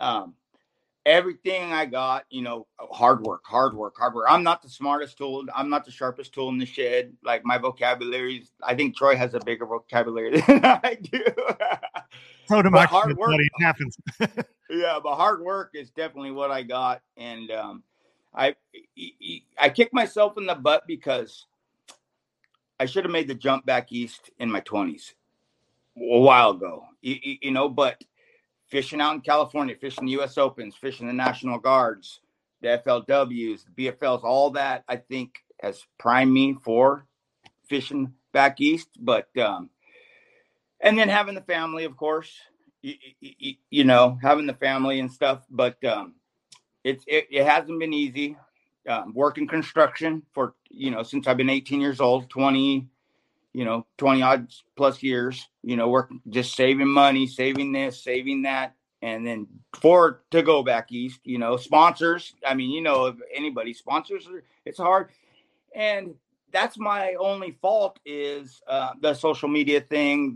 Everything I got, hard work. I'm not the smartest tool. I'm not the sharpest tool in the shed. Like my vocabulary is, I think Troy has a bigger vocabulary than I do. So do my hard work. It happens. Yeah, but hard work is definitely what I got. And I kicked myself in the butt because I should have made the jump back east in my 20s a while ago, but fishing out in California, fishing the U.S. Opens, fishing the National Guards, the FLWs, the BFLs, all that, I think has primed me for fishing back east. But, and then having the family, of course, having the family and stuff, but it hasn't been easy. Working construction for, since I've been 18 years old, 20 odd plus years, working, just saving money, saving this, saving that. And then to go back east, sponsors. I mean, if anybody sponsors, it's hard. And that's my only fault is the social media thing,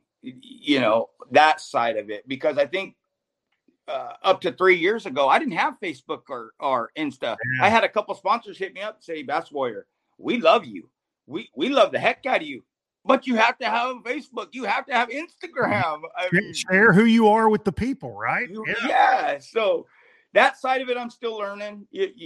that side of it, because I think up to 3 years ago, I didn't have Facebook or Insta. Yeah. I had a couple sponsors hit me up and say, Bass Warrior, we love you. We love the heck out of you. But you have to have Facebook. You have to have Instagram. Share who you are with the people, right? Yeah. So that side of it, I'm still learning.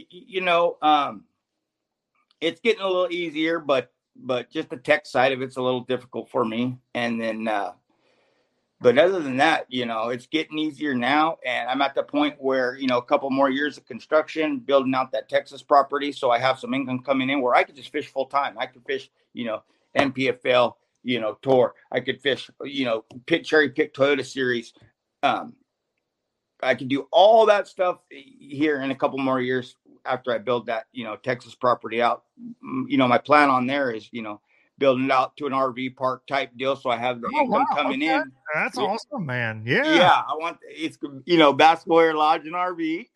It's getting a little easier, but just the tech side of it's a little difficult for me. And then, but other than that, it's getting easier now. And I'm at the point where, a couple more years of construction, building out that Texas property. So I have some income coming in where I could just fish full time. I could fish, NPFL, tour. I could fish, cherry pick Toyota series. I could do all that stuff here in a couple more years after I build that, Texas property out. My plan on there is, building it out to an RV park type deal. So I have the income coming in. That's awesome, man. Yeah. Yeah. I want it's, Bass Warrior Lodge and RV.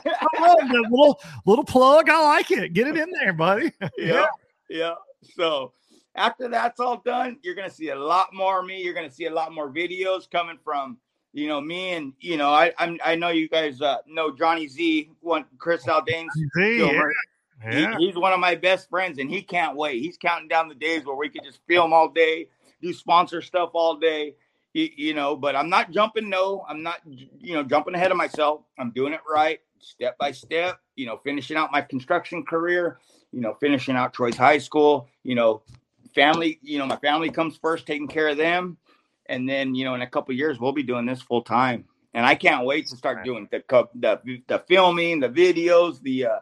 the little plug. I like it. Get it in there, buddy. Yeah. So after that's all done, you're going to see a lot more of me. You're going to see a lot more videos coming from, me and, I know you guys know Johnny Z, Chris Aldane's filmer. Yeah. He's one of my best friends, and he can't wait. He's counting down the days where we could just film all day, do sponsor stuff all day, but I'm not jumping. No, I'm not, jumping ahead of myself. I'm doing it right, step by step, finishing out my construction career, finishing out Troy's high school, family, my family comes first, taking care of them. And then, in a couple of years, we'll be doing this full time. And I can't wait to start doing the filming, the videos,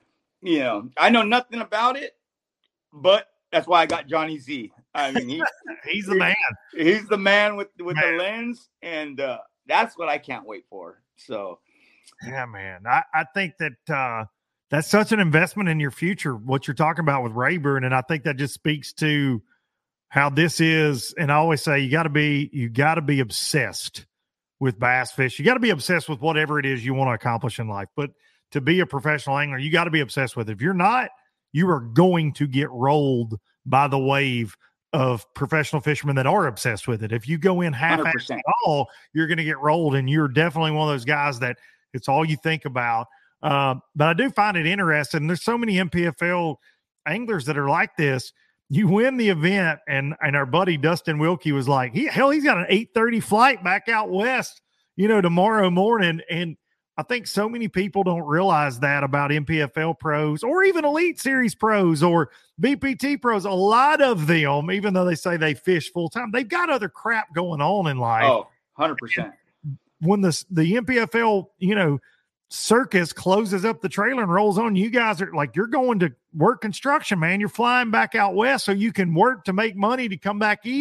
I know nothing about it, but that's why I got Johnny Z. I mean, he's the man. He's the man with the lens. And that's what I can't wait for. So, yeah, man, I think that that's such an investment in your future, what you're talking about with Rayburn. And I think that just speaks to how this is. And I always say, you got to be obsessed with bass fish. You got to be obsessed with whatever it is you want to accomplish in life. But to be a professional angler, you got to be obsessed with it. If you're not, you are going to get rolled by the wave of professional fishermen that are obsessed with it. If you go in half-assed at all, you're going to get rolled. And you're definitely one of those guys that it's all you think about. But I do find it interesting. There's so many NPFL anglers that are like this. You win the event, and our buddy Dustin Wilkie was like, he's got an 8:30 flight back out west, tomorrow morning. And I think so many people don't realize that about NPFL pros or even Elite Series pros or BPT pros. A lot of them, even though they say they fish full time, they've got other crap going on in life. Oh, 100%. When the NPFL, circus closes up the trailer and rolls on, you guys are like, you're going to work construction, man. You're flying back out west so you can work to make money to come back east,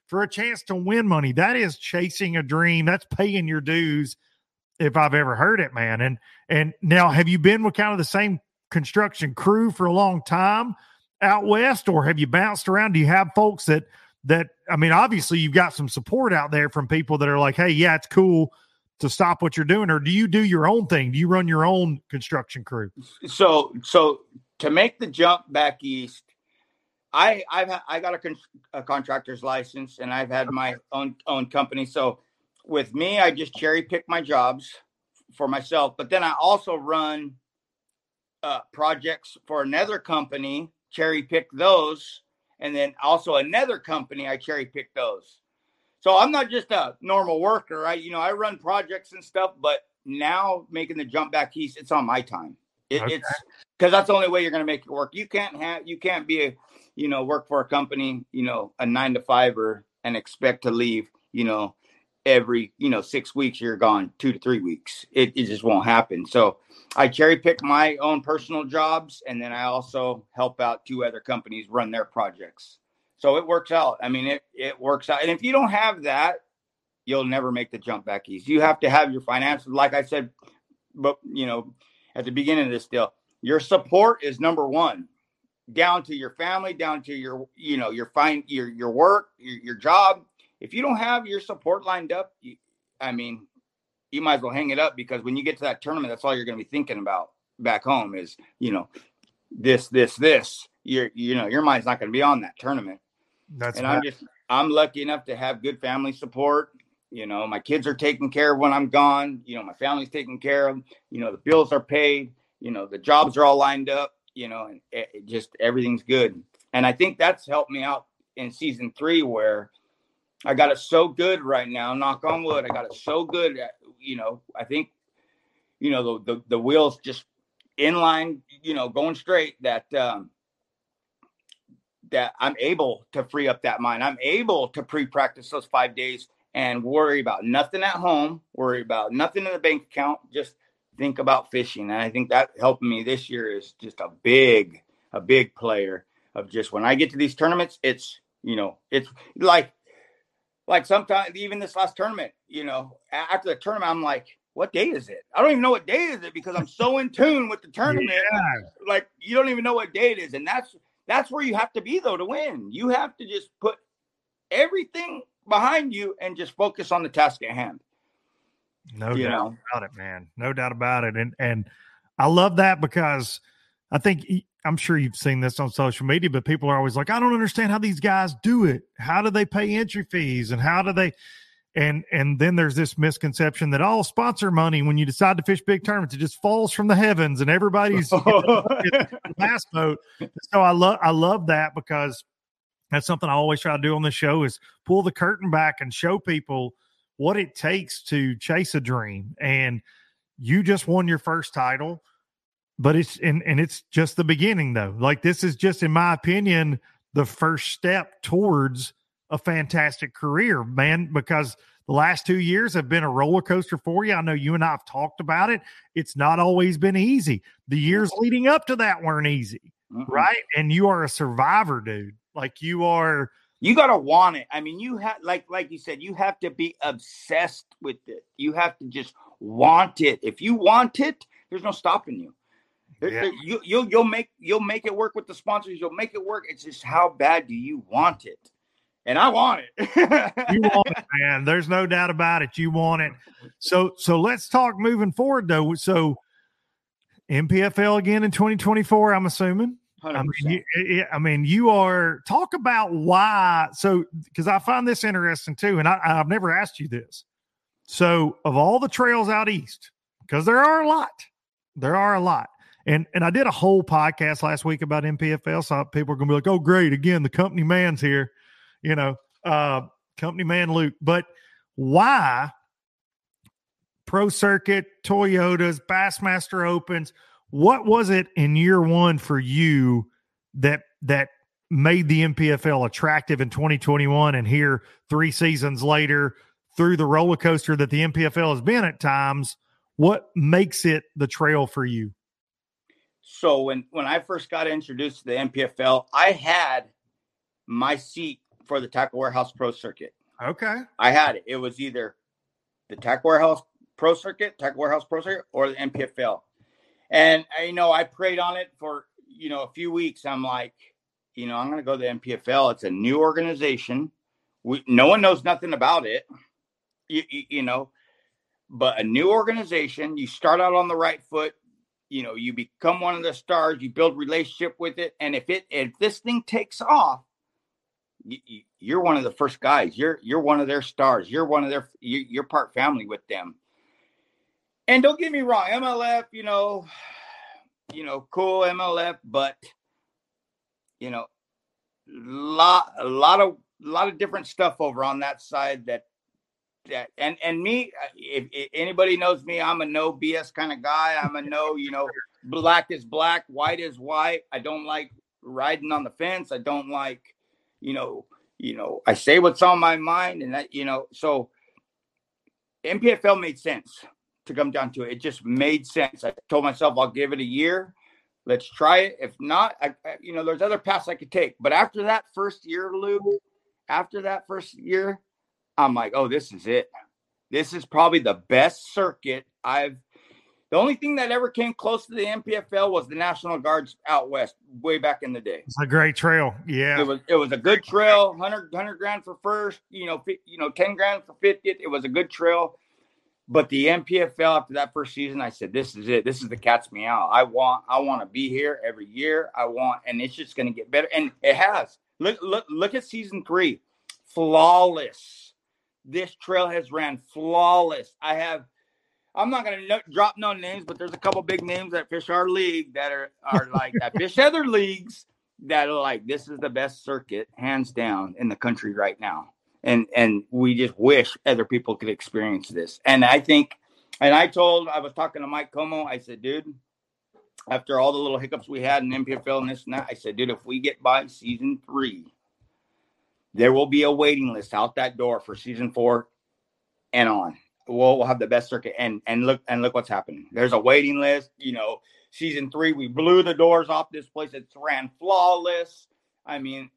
for a chance to win money. That is chasing a dream. That's paying your dues, if I've ever heard it, man. And now, have you been with kind of the same construction crew for a long time out west, or have you bounced around? Do you have folks that I mean, obviously you've got some support out there from people that are like, hey, yeah, it's cool to stop what you're doing, or do you do your own thing? Do you run your own construction crew? So to make the jump back east, I got a contractor's license, and I've had my own company. So with me, I just cherry pick my jobs for myself, but then I also run projects for another company, cherry pick those, and then also another company, I cherry pick those. So I'm not just a normal worker. I run projects and stuff, but now making the jump back east, it's on my time. It's because that's the only way you're going to make it work. You can't be work for a company, a 9 to 5 and expect to leave, every, 6 weeks, you're gone 2 to 3 weeks. It just won't happen. So I cherry pick my own personal jobs, and then I also help out 2 other companies run their projects. So it works out. I mean, it works out. And if you don't have that, you'll never make the jump back east. You have to have your finances. Like I said, but at the beginning of this deal, your support is number one, down to your family, down to your work, your job. If you don't have your support lined up, you might as well hang it up, because when you get to that tournament, that's all you're going to be thinking about back home is, this. Your mind's not going to be on that tournament. I'm lucky enough to have good family support. My kids are taken care of when I'm gone. My family's taken care of. The bills are paid. The jobs are all lined up. And just everything's good. And I think that's helped me out in season 3, where I got it so good right now. Knock on wood, I got it so good. I think the wheels just in line. Going straight. That I'm able to free up that mind. I'm able to pre-practice those 5 days and worry about nothing at home, worry about nothing in the bank account, just think about fishing. And I think that helped me this year is just a big player of just when I get to these tournaments, it's like sometimes even this last tournament, after the tournament, I'm like, what day is it? I don't even know what day is it, because I'm so in tune with the tournament. Yeah. Like, you don't even know what day it is. And that's where you have to be, though, to win. You have to just put everything behind you and just focus on the task at hand. No doubt about it, man. No doubt about it. And I love that, because I'm sure you've seen this on social media, but people are always like, I don't understand how these guys do it. How do they pay entry fees? And how do they, and then there's this misconception that all sponsor money, when you decide to fish big tournaments, it just falls from the heavens and everybody's last boat. So I love that, because that's something I always try to do on the show, is pull the curtain back and show people what it takes to chase a dream. And you just won your first title, but it's just the beginning, though. Like, this is just, in my opinion, the first step towards a fantastic career, man, because the last 2 years have been a roller coaster for you. I know you and I have talked about it. It's not always been easy. The years leading up to that weren't easy, right? And you are a survivor, dude. Like, you got to want it. I mean, you have, like you said, you have to be obsessed with it. You have to just want it. If you want it, there's no stopping you. Yeah. You'll make it work with the sponsors. You'll make it work. It's just, how bad do you want it? And I want it. You want it, man. There's no doubt about it. You want it. So let's talk moving forward, though. So NPFL again in 2024, I'm assuming. 100%. You are, talk about why. So, because I find this interesting too, and I've never asked you this. So, of all the trails out east, because there are a lot. And I did a whole podcast last week about NPFL, so people are going to be like, oh, great. Again, the company man's here, company man Luke. But why Pro Circuit, Toyotas, Bassmaster Opens, what was it in year one for you that made the NPFL attractive in 2021, and here 3 seasons later, through the roller coaster that the NPFL has been at times, what makes it the trail for you? So when I first got introduced to the NPFL, I had my seat for the Tackle Warehouse Pro Circuit. Okay. I had it. It was either the Tackle Warehouse Pro Circuit, or the NPFL. And, I prayed on it for, a few weeks. I'm like, I'm going to go to the NPFL. It's a new organization. No one knows nothing about it, but a new organization. You start out on the right foot. You become one of the stars. You build relationship with it. And if this thing takes off, you're one of the first guys. You're one of their stars. You're one of you're part family with them. And don't get me wrong, MLF, cool MLF, but a lot of different stuff over on that side that and me, if anybody knows me, I'm a no BS kind of guy. I'm a no, black is black, white is white. I don't like riding on the fence. I don't like, I say what's on my mind, and that, so NPFL made sense to come down to it. It just made sense. I told myself I'll give it a year. Let's try it. If not, there's other paths I could take. But after that first year, Lou, I'm like, oh, this is it. This is probably the best circuit the only thing that ever came close to the NPFL was the National Guards out west way back in the day. It's a great trail. Yeah. It was a good trail, 100 grand for first, 10 grand for 50th. It was a good trail. But the NPFL after that first season, I said, this is it. This is the cat's meow. I want to be here every year. And it's just going to get better. And it has. Look at season 3. Flawless. This trail has ran flawless. I'm not going to drop no names, but there's a couple big names that fish our league that are like that fish other leagues that are like, this is the best circuit, hands down, in the country right now. And we just wish other people could experience this. And I was talking to Mike Como. I said, dude, after all the little hiccups we had in NPFL and this and that, I said, dude, if we get by season 3, there will be a waiting list out that door for season 4 and on. We'll have the best circuit. And look what's happening. There's a waiting list. Season 3, we blew the doors off this place. It's ran flawless. I mean.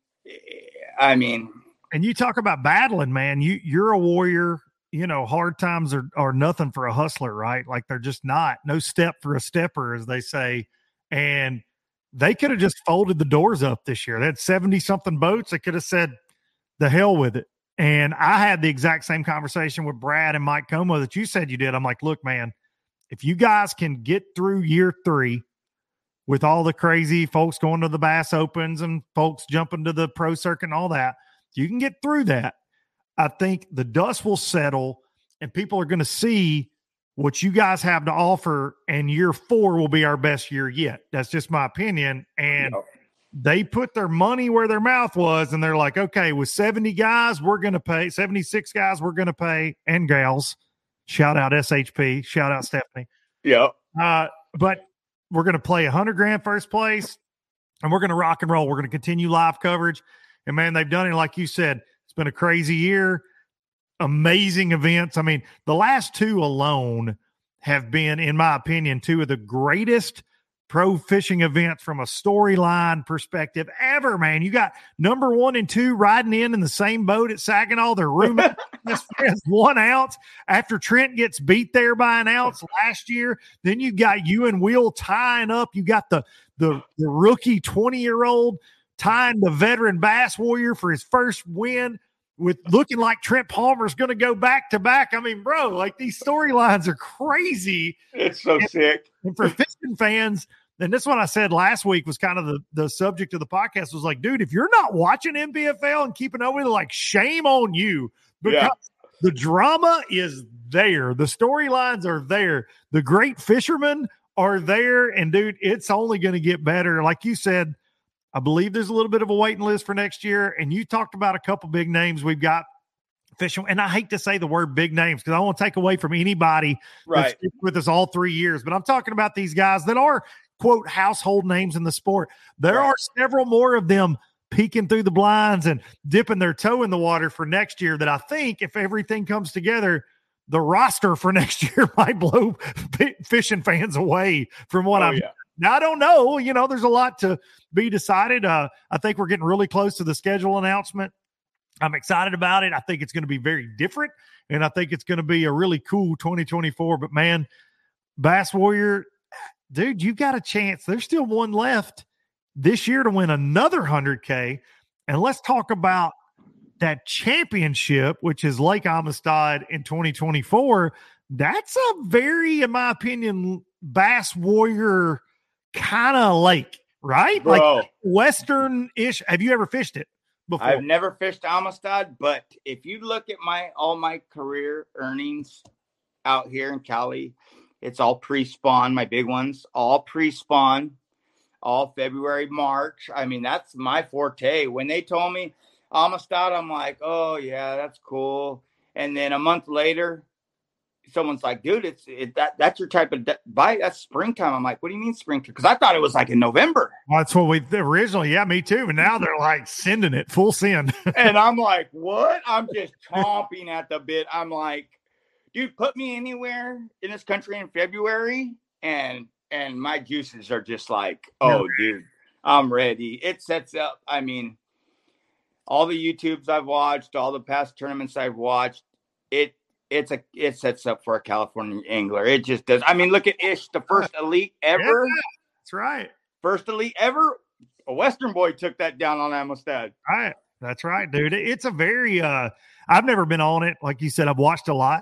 And you talk about battling, man. You're a warrior. Hard times are nothing for a hustler, right? Like they're just not. No step for a stepper, as they say. And they could have just folded the doors up this year. They had 70-something boats. They could have said, the hell with it. And I had the exact same conversation with Brad and Mike Como that you said you did. I'm like, look, man, if you guys can get through year 3 with all the crazy folks going to the Bass Opens and folks jumping to the pro circuit and all that, you can get through that. I think the dust will settle and people are going to see what you guys have to offer, and year 4 will be our best year yet. That's just my opinion. And they put their money where their mouth was, and they're like, okay, with 70 guys, we're going to pay 76 guys. We're going to pay, and gals, shout out SHP, shout out Stephanie. Yeah. But we're going to play 100 grand first place, and we're going to rock and roll. We're going to continue live coverage. And man, they've done it. Like you said, it's been a crazy year, amazing events. I mean, the last 2 alone have been, in my opinion, 2 of the greatest pro fishing events from a storyline perspective ever, man. You got number 1 and 2 riding in the same boat at Saginaw. They're rooming just 1 ounce after Trent gets beat there by an ounce last year. Then you got you and Will tying up. You got the rookie 20-year-old tying the veteran Bass Warrior for his first win, with looking like Trent Palmer's going to go back to back. I mean, bro, like these storylines are crazy. It's so sick. And for fishing fans, and this is what I said last week was kind of the subject of the podcast, was like, dude, if you're not watching NPFL and keeping up with it, like, shame on you, because the drama is there. The storylines are there. The great fishermen are there. And dude, it's only going to get better. Like you said, I believe there's a little bit of a waiting list for next year. And you talked about a couple big names we've got fishing. And I hate to say the word big names because I won't take away from anybody that's with us all 3 years. But I'm talking about these guys that are, quote, household names in the sport. There are several more of them peeking through the blinds and dipping their toe in the water for next year that I think, if everything comes together, the roster for next year might blow fishing fans away from what Now, I don't know. There's a lot to be decided. I think we're getting really close to the schedule announcement I'm excited about it. I think it's going to be very different, and I think it's going to be a really cool 2024. But, man, Bass Warrior, dude, you got a chance. There's still one left this year to win another 100K. And let's talk about that championship, which is Lake Amistad in 2024. That's a very, in my opinion, Bass Warrior kind of lake, right? Bro. Like Western-ish. Have you ever fished it before? I've never fished Amistad, but if you look at all my career earnings out here in Cali, it's all pre-spawn, my big ones, all pre-spawn, all February, March. I mean, that's my forte. When they told me Amistad, I'm like, oh, yeah, that's cool. And then a month later, someone's like, dude, that's your type of bite. That's springtime. I'm like, what do you mean springtime? Because I thought it was like in November. Well, that's what we originally, yeah, me too. And now they're like sending it full send. And I'm like, what? I'm just chomping at the bit. I'm like, dude, put me anywhere in this country in February, and my juices are just like, oh, dude, I'm ready. It sets up. I mean, all the YouTubes I've watched, all the past tournaments I've watched, it sets up for a California angler. It just does. I mean, look at Ish, the first elite ever. Yeah, that's right. First elite ever. A Western boy took that down on Amistad. Right. That's right, dude. It's a very I've never been on it. Like you said, I've watched a lot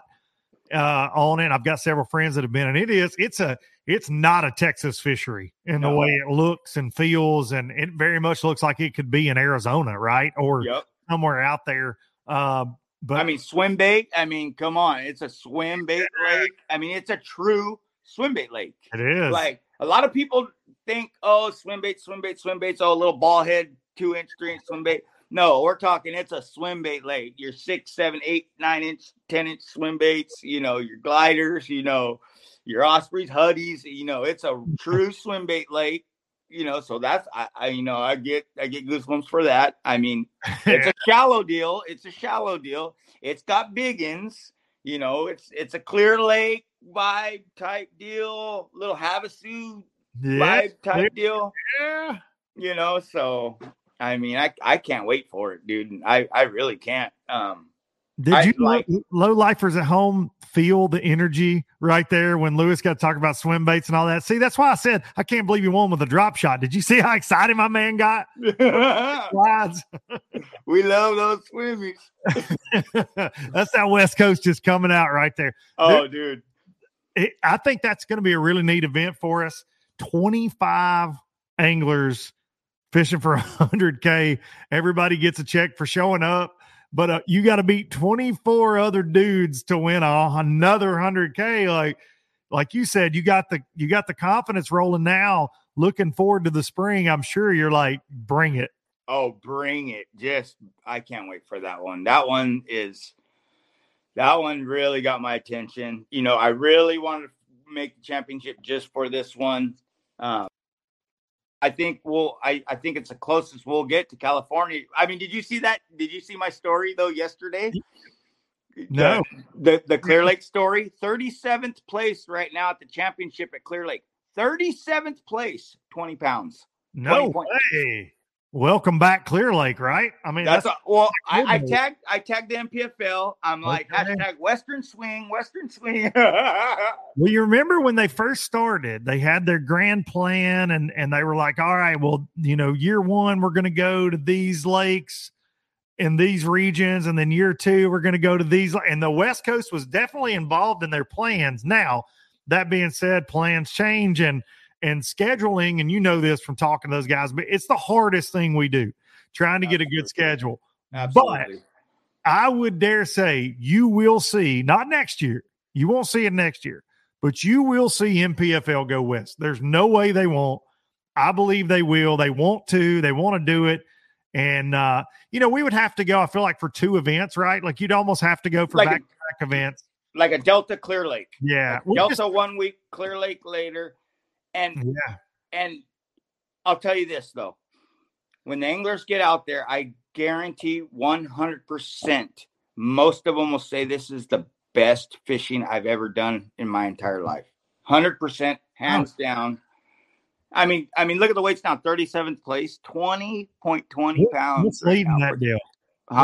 on it. I've got several friends that have been, and it's not a Texas fishery in the way it looks and feels, and it very much looks like it could be in Arizona, right? Or somewhere out there. But I mean, swim bait. I mean, come on. It's a swim bait lake. I mean, it's a true swim bait lake. It is. Like, a lot of people think, oh, swim bait's, oh, a little ball head, 2-inch, 3-inch swim bait. No, we're talking, it's a swim bait lake. Your 6, 7, 8, 9-inch, 10-inch swim baits, your gliders, your Ospreys, Huddies, it's a true swim bait lake. So that's I get goosebumps for that. I mean, it's a shallow deal. It's got biggins. It's a Clear Lake vibe type deal, little Havasu vibe type deal. Yeah. So I mean, I can't wait for it, dude. I really can't. Did low lifers at home feel the energy right there when Lewis got to talk about swim baits and all that? See, that's why I said I can't believe you won with a drop shot. Did you see how excited my man got? We love those swimmies. That's that West Coast just coming out right there. Oh, dude. I think that's going to be a really neat event for us. 25 anglers fishing for 100K. Everybody gets a check for showing up. But you got to beat 24 other dudes to win another 100K. Like you said, you got the confidence rolling now. Looking forward to the spring. I'm sure you're like, bring it. Oh, bring it! I can't wait for that one. That one really got my attention. I really wanted to make the championship just for this one. I think I think it's the closest we'll get to California. I mean, did you see that? Did you see my story though yesterday? No. The Clear Lake story. 37th place right now at the championship at Clear Lake. 37th place, 20 pounds. No way. Welcome back, Clear Lake, right? I mean, I tagged the MPFL. I'm like, hashtag Western Swing. Well, you remember when they first started, they had their grand plan and they were like, all right, well, year one, we're going to go to these lakes in these regions. And then year two, we're going to go to these. And the West Coast was definitely involved in their plans. Now, that being said, plans change and scheduling, and this from talking to those guys, but it's the hardest thing we do, trying to get a good schedule. Absolutely. But I would dare say you will see, not next year, you won't see it next year, but you will see MPFL go west. There's no way they won't. I believe they will. They want to do it. And, we would have to go, I feel like, for 2 events, right? Like you'd almost have to go for back-to-back events. Like a Delta Clear Lake. Yeah. Delta 1 week, Clear Lake later. And I'll tell you this, though. When the anglers get out there, I guarantee 100% most of them will say this is the best fishing I've ever done in my entire life. 100%, hands down. I mean, look at the weights now. 37th place, 20.20 pounds. What's leading that deal? Huh?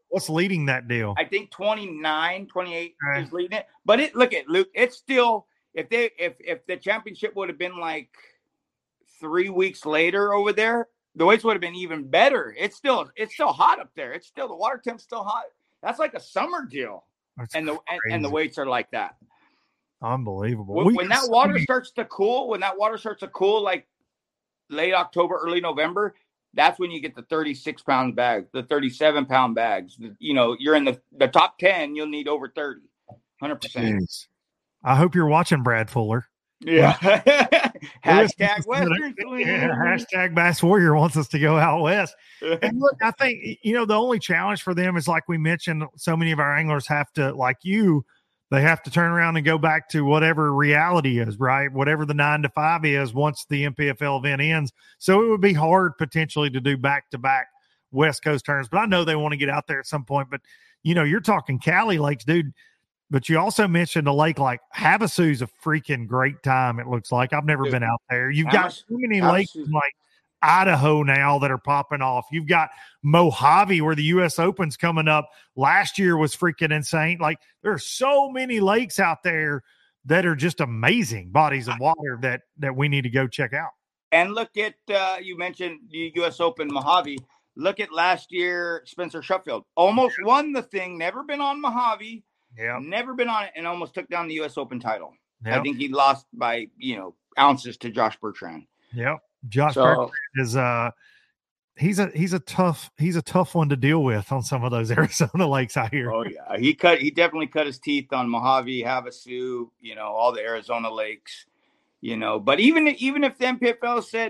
What's leading that deal? I think 29, 28 is leading it. But look at Luke. It's still if the championship would have been like 3 weeks later over there, the weights would have been even better. It's still hot up there. It's still the water temp's still hot. That's like a summer deal. And the weights are like that. Unbelievable. When that water starts to cool, like late October, early November, that's when you get the 36-pound bags, the 37-pound bags. You're in the top 10, you'll need over 30, 100%. I hope you're watching Brad Fuller. Yeah. Hashtag Western Swing. Yeah, hashtag Bass Warrior wants us to go out west. And look, I think, the only challenge for them is, like we mentioned, so many of our anglers have to, like you, they have to turn around and go back to whatever reality is, right? Whatever the 9 to 5 is once the MPFL event ends. So it would be hard potentially to do back-to-back West Coast turns. But I know they want to get out there at some point. But, you're talking Cali Lakes, dude. But you also mentioned a lake like Havasu's a freaking great time, it looks like. I've never been out there. You've got so many lakes in like Idaho now that are popping off. You've got Mojave where the U.S. Open's coming up. Last year was freaking insane. Like, there are so many lakes out there that are just amazing bodies of water that we need to go check out. And look at, you mentioned the U.S. Open Mojave. Look at last year, Spencer Sheffield. Almost won the thing, never been on Mojave. Yeah, never been on it, and almost took down the U.S. Open title. Yep. I think he lost by ounces to Josh Bertrand. Yep, Josh Bertrand is he's a tough one to deal with on some of those Arizona lakes out here. Oh yeah, he definitely cut his teeth on Mojave, Havasu, all the Arizona lakes, But even if the MPFL said,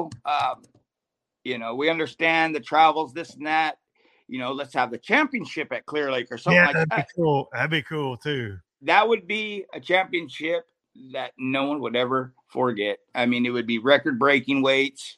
we understand the travels, this and that. Let's have the championship at Clear Lake or something like that. That'd be cool. That'd be cool too. That would be a championship that no one would ever forget. I mean, it would be record-breaking weights.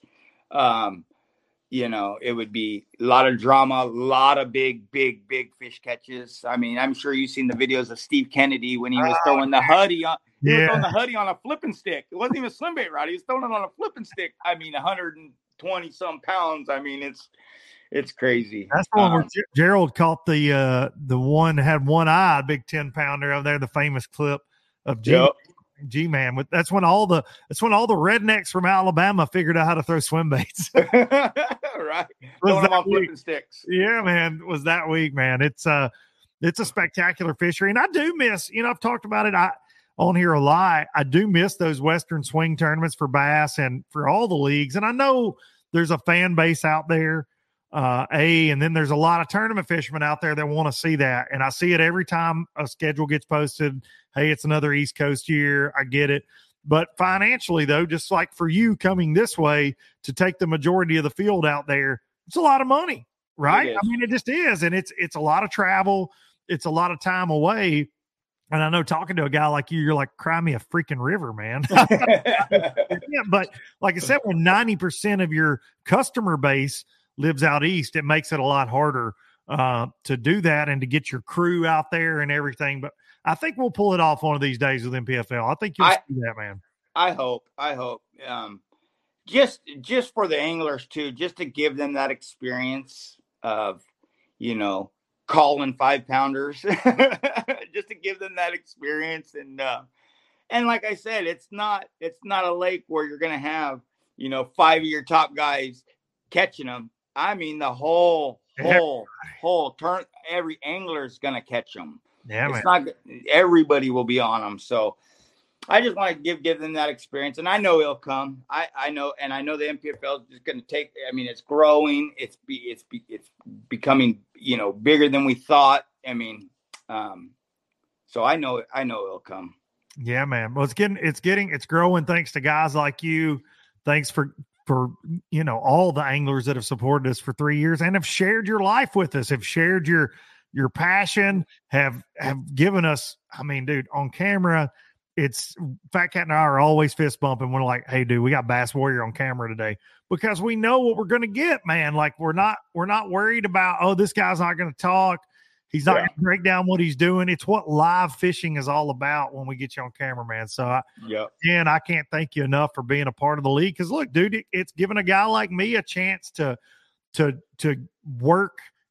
It would be a lot of drama, a lot of big fish catches. I mean, I'm sure you've seen the videos of Steve Kennedy when he was throwing the hoodie on. He was throwing the hoodie on a flipping stick. It wasn't even a slim bait rod. He was throwing it on a flipping stick. I mean, 120 some pounds. I mean, it's crazy. That's the one where Gerald caught the one had one eye, big 10-pounder over there. The famous clip of G-Man. That's when all the rednecks from Alabama figured out how to throw swim baits. Right. Throwing them on flipping sticks. Yeah, man. It was that week, man. It's a spectacular fishery, and I do miss. I've talked about it on here a lot. I do miss those Western swing tournaments for bass and for all the leagues, and I know there's a fan base out there. And then there's a lot of tournament fishermen out there that want to see that. And I see it every time a schedule gets posted. Hey, it's another East Coast year. I get it. But financially, though, just like for you coming this way to take the majority of the field out there, it's a lot of money, right? I mean, it just is. And it's a lot of travel. It's a lot of time away. And I know talking to a guy like you, you're like, cry me a freaking river, man. Yeah, but like I said, when 90% of your customer base lives out east, it makes it a lot harder to do that and to get your crew out there and everything. But I think we'll pull it off one of these days with MPFL. I think you'll see that, man. I hope. Just for the anglers too, just to give them that experience of, calling 5-pounders, just to give them that experience. And like I said, it's not a lake where you're going to have, 5 of your top guys catching them. I mean, the whole turn, every angler is going to catch them. Yeah, it's not everybody will be on them. So I just want to give them that experience, and I know it'll come. I know, and I know the MPFL is just going to take. I mean, it's growing. It's becoming bigger than we thought. I mean, so I know it'll come. Yeah, man. Well, it's growing thanks to guys like you. Thanks for all the anglers that have supported us for 3 years and have shared your life with us, have shared your passion, have given us. I mean, dude, on camera, it's Fat Cat and I are always fist bumping. We're like, hey, dude, we got Bass Warrior on camera today because we know what we're going to get, man. Like we're not worried about, oh, this guy's not going to talk. He's not going to break down what he's doing. It's what live fishing is all about when we get you on camera, man. So, again, I can't thank you enough for being a part of the league because, look, dude, it's giving a guy like me a chance to work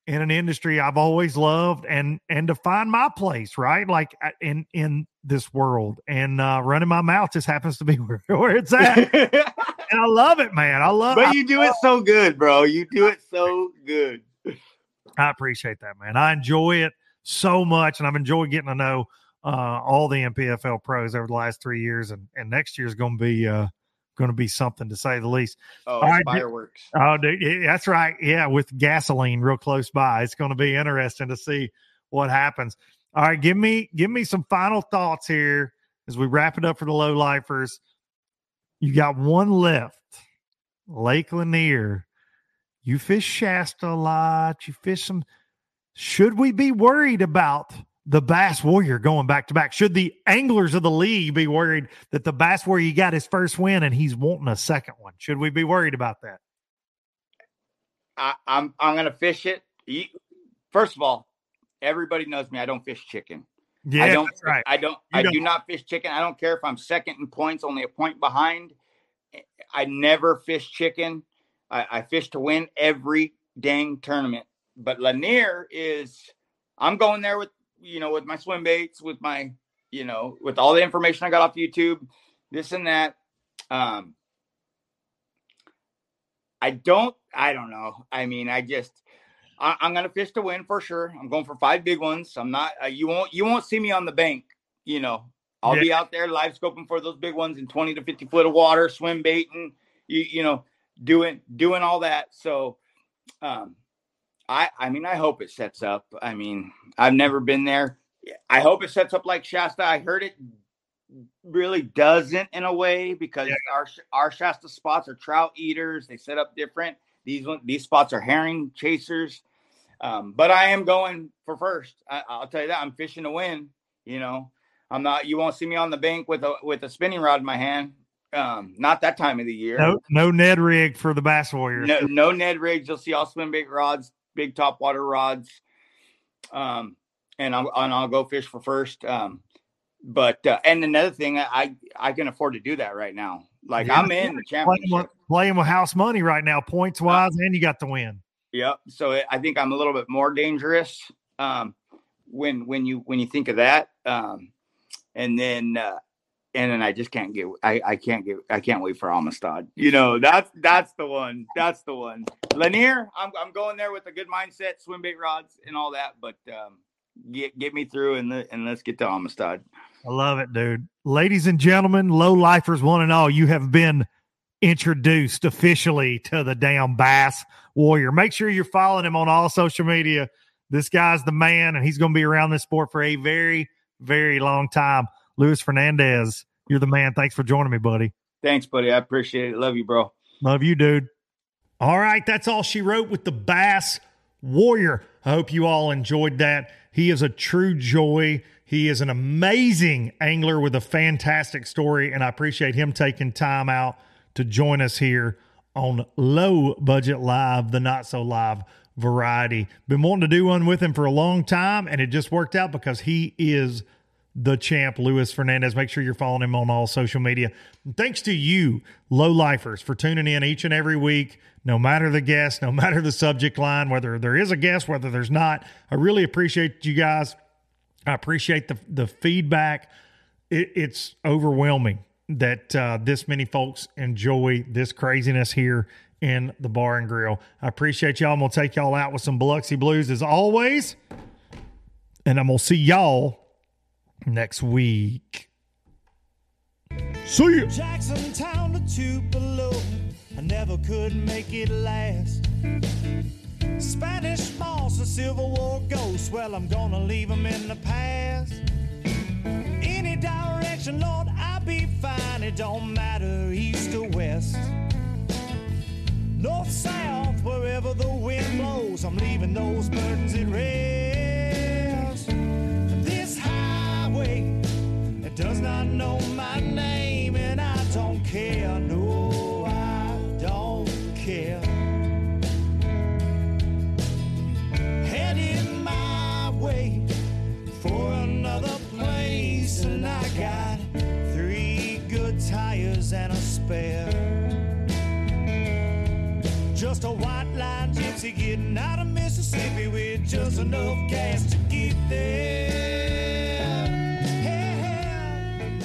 in an industry I've always loved and to find my place, right? Like in this world, and running my mouth just happens to be where it's at. And I love it, man. But you do it so good, bro. You do it so good. I appreciate that, man. I enjoy it so much, and I've enjoyed getting to know all the NPFL pros over the last 3 years, and next year is going to be something, to say the least. Oh, all right, fireworks. Oh, dude, that's right. Yeah, with gasoline real close by. It's going to be interesting to see what happens. All right, give me some final thoughts here as we wrap it up for the low lifers. You got one left, Lake Lanier. You fish Shasta a lot. You fish some. Should we be worried about the Bass Warrior going back to back? Should the anglers of the league be worried that the Bass Warrior got his first win and he's wanting a second one? Should we be worried about that? I'm going to fish it. First of all, everybody knows me. I don't fish chicken. Yeah, I don't. That's right. I do not fish chicken. I don't care if I'm second in points, only a point behind. I never fish chicken. I fish to win every dang tournament. But Lanier I'm going there with my swim baits, with my, with all the information I got off YouTube, this and that. I don't know. I mean, I'm going to fish to win for sure. I'm going for 5 big ones. I'm not, you won't see me on the bank. I'll be out there live scoping for those big ones in 20 to 50 foot of water, swim baiting, doing all that. So, I mean, I hope it sets up. I mean, I've never been there. I hope it sets up like Shasta. I heard it really doesn't in a way, because our Shasta spots are trout eaters. They set up different. These spots are herring chasers. But I am going for first. I'll tell you that. I'm fishing to win. I'm not. You won't see me on the bank with a spinning rod in my hand. Not that time of the year. No Ned rig for the Bass Warrior. No Ned rigs. You'll see all swim bait rods, big top water rods. And I'll go fish for first. But and another thing, I can afford to do that right now. Like, I'm in the championship. Playing with house money right now, points wise, and you got the win. Yep. So I think I'm a little bit more dangerous when you think of that. And then I just can't get. I can't wait for Amistad. That's the one. That's the one. Lanier, I'm going there with a good mindset, swim bait rods and all that. But get me through and let's get to Amistad. I love it, dude. Ladies and gentlemen, low lifers, one and all, you have been introduced officially to the damn Bass Warrior. Make sure you're following him on all social media. This guy's the man, and he's going to be around this sport for a very, very long time. Luis Fernandez, you're the man. Thanks for joining me, buddy. Thanks, buddy. I appreciate it. Love you, bro. Love you, dude. All right, that's all she wrote with the Bass Warrior. I hope you all enjoyed that. He is a true joy. He is an amazing angler with a fantastic story, and I appreciate him taking time out to join us here on Low Budget Live, the not so live variety. Been wanting to do one with him for a long time, and it just worked out because he is the champ, Luis Fernandez. Make sure you're following him on all social media. And thanks to you, low lifers, for tuning in each and every week, no matter the guest, no matter the subject line, whether there is a guest, whether there's not. I really appreciate you guys. I appreciate the feedback. It's overwhelming that this many folks enjoy this craziness here in the bar and grill. I appreciate y'all. I'm going to take y'all out with some Biloxi Blues as always. And I'm going to see y'all next week. See ya. Jackson Town to Tupelo, I never could make it last. Spanish moss, a Civil War ghost, well, I'm gonna leave them in the past. Any direction, Lord, I'll be fine. It don't matter east or west. North, south, wherever the wind blows, I'm leaving those burdens at rest. This highway, it does not know my name, and I don't care. No, I don't care. Heading my way for another place, and I got 3 good tires and a spare. Just a white line gypsy easy getting out of Mississippi with just enough gas to get there. Hey,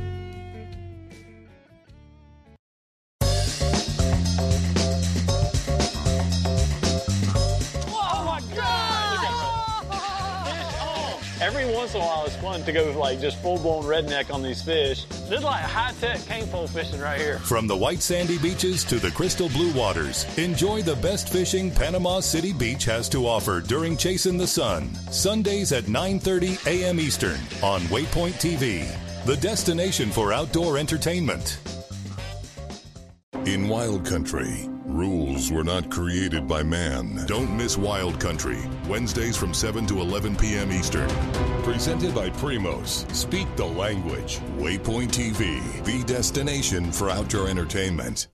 Oh my God! Every once in a while, it's fun to go like just full-blown redneck on these fish. This is like high-tech cane pole fishing right here. From the white sandy beaches to the crystal blue waters, enjoy the best fishing Panama City Beach has to offer during Chasing the Sun. Sundays at 9:30 a.m. Eastern on Waypoint TV, the destination for outdoor entertainment. In Wild Country, rules were not created by man. Don't miss Wild Country, Wednesdays from 7 to 11 p.m. Eastern. Presented by Primos. Speak the language. Waypoint TV, the destination for outdoor entertainment.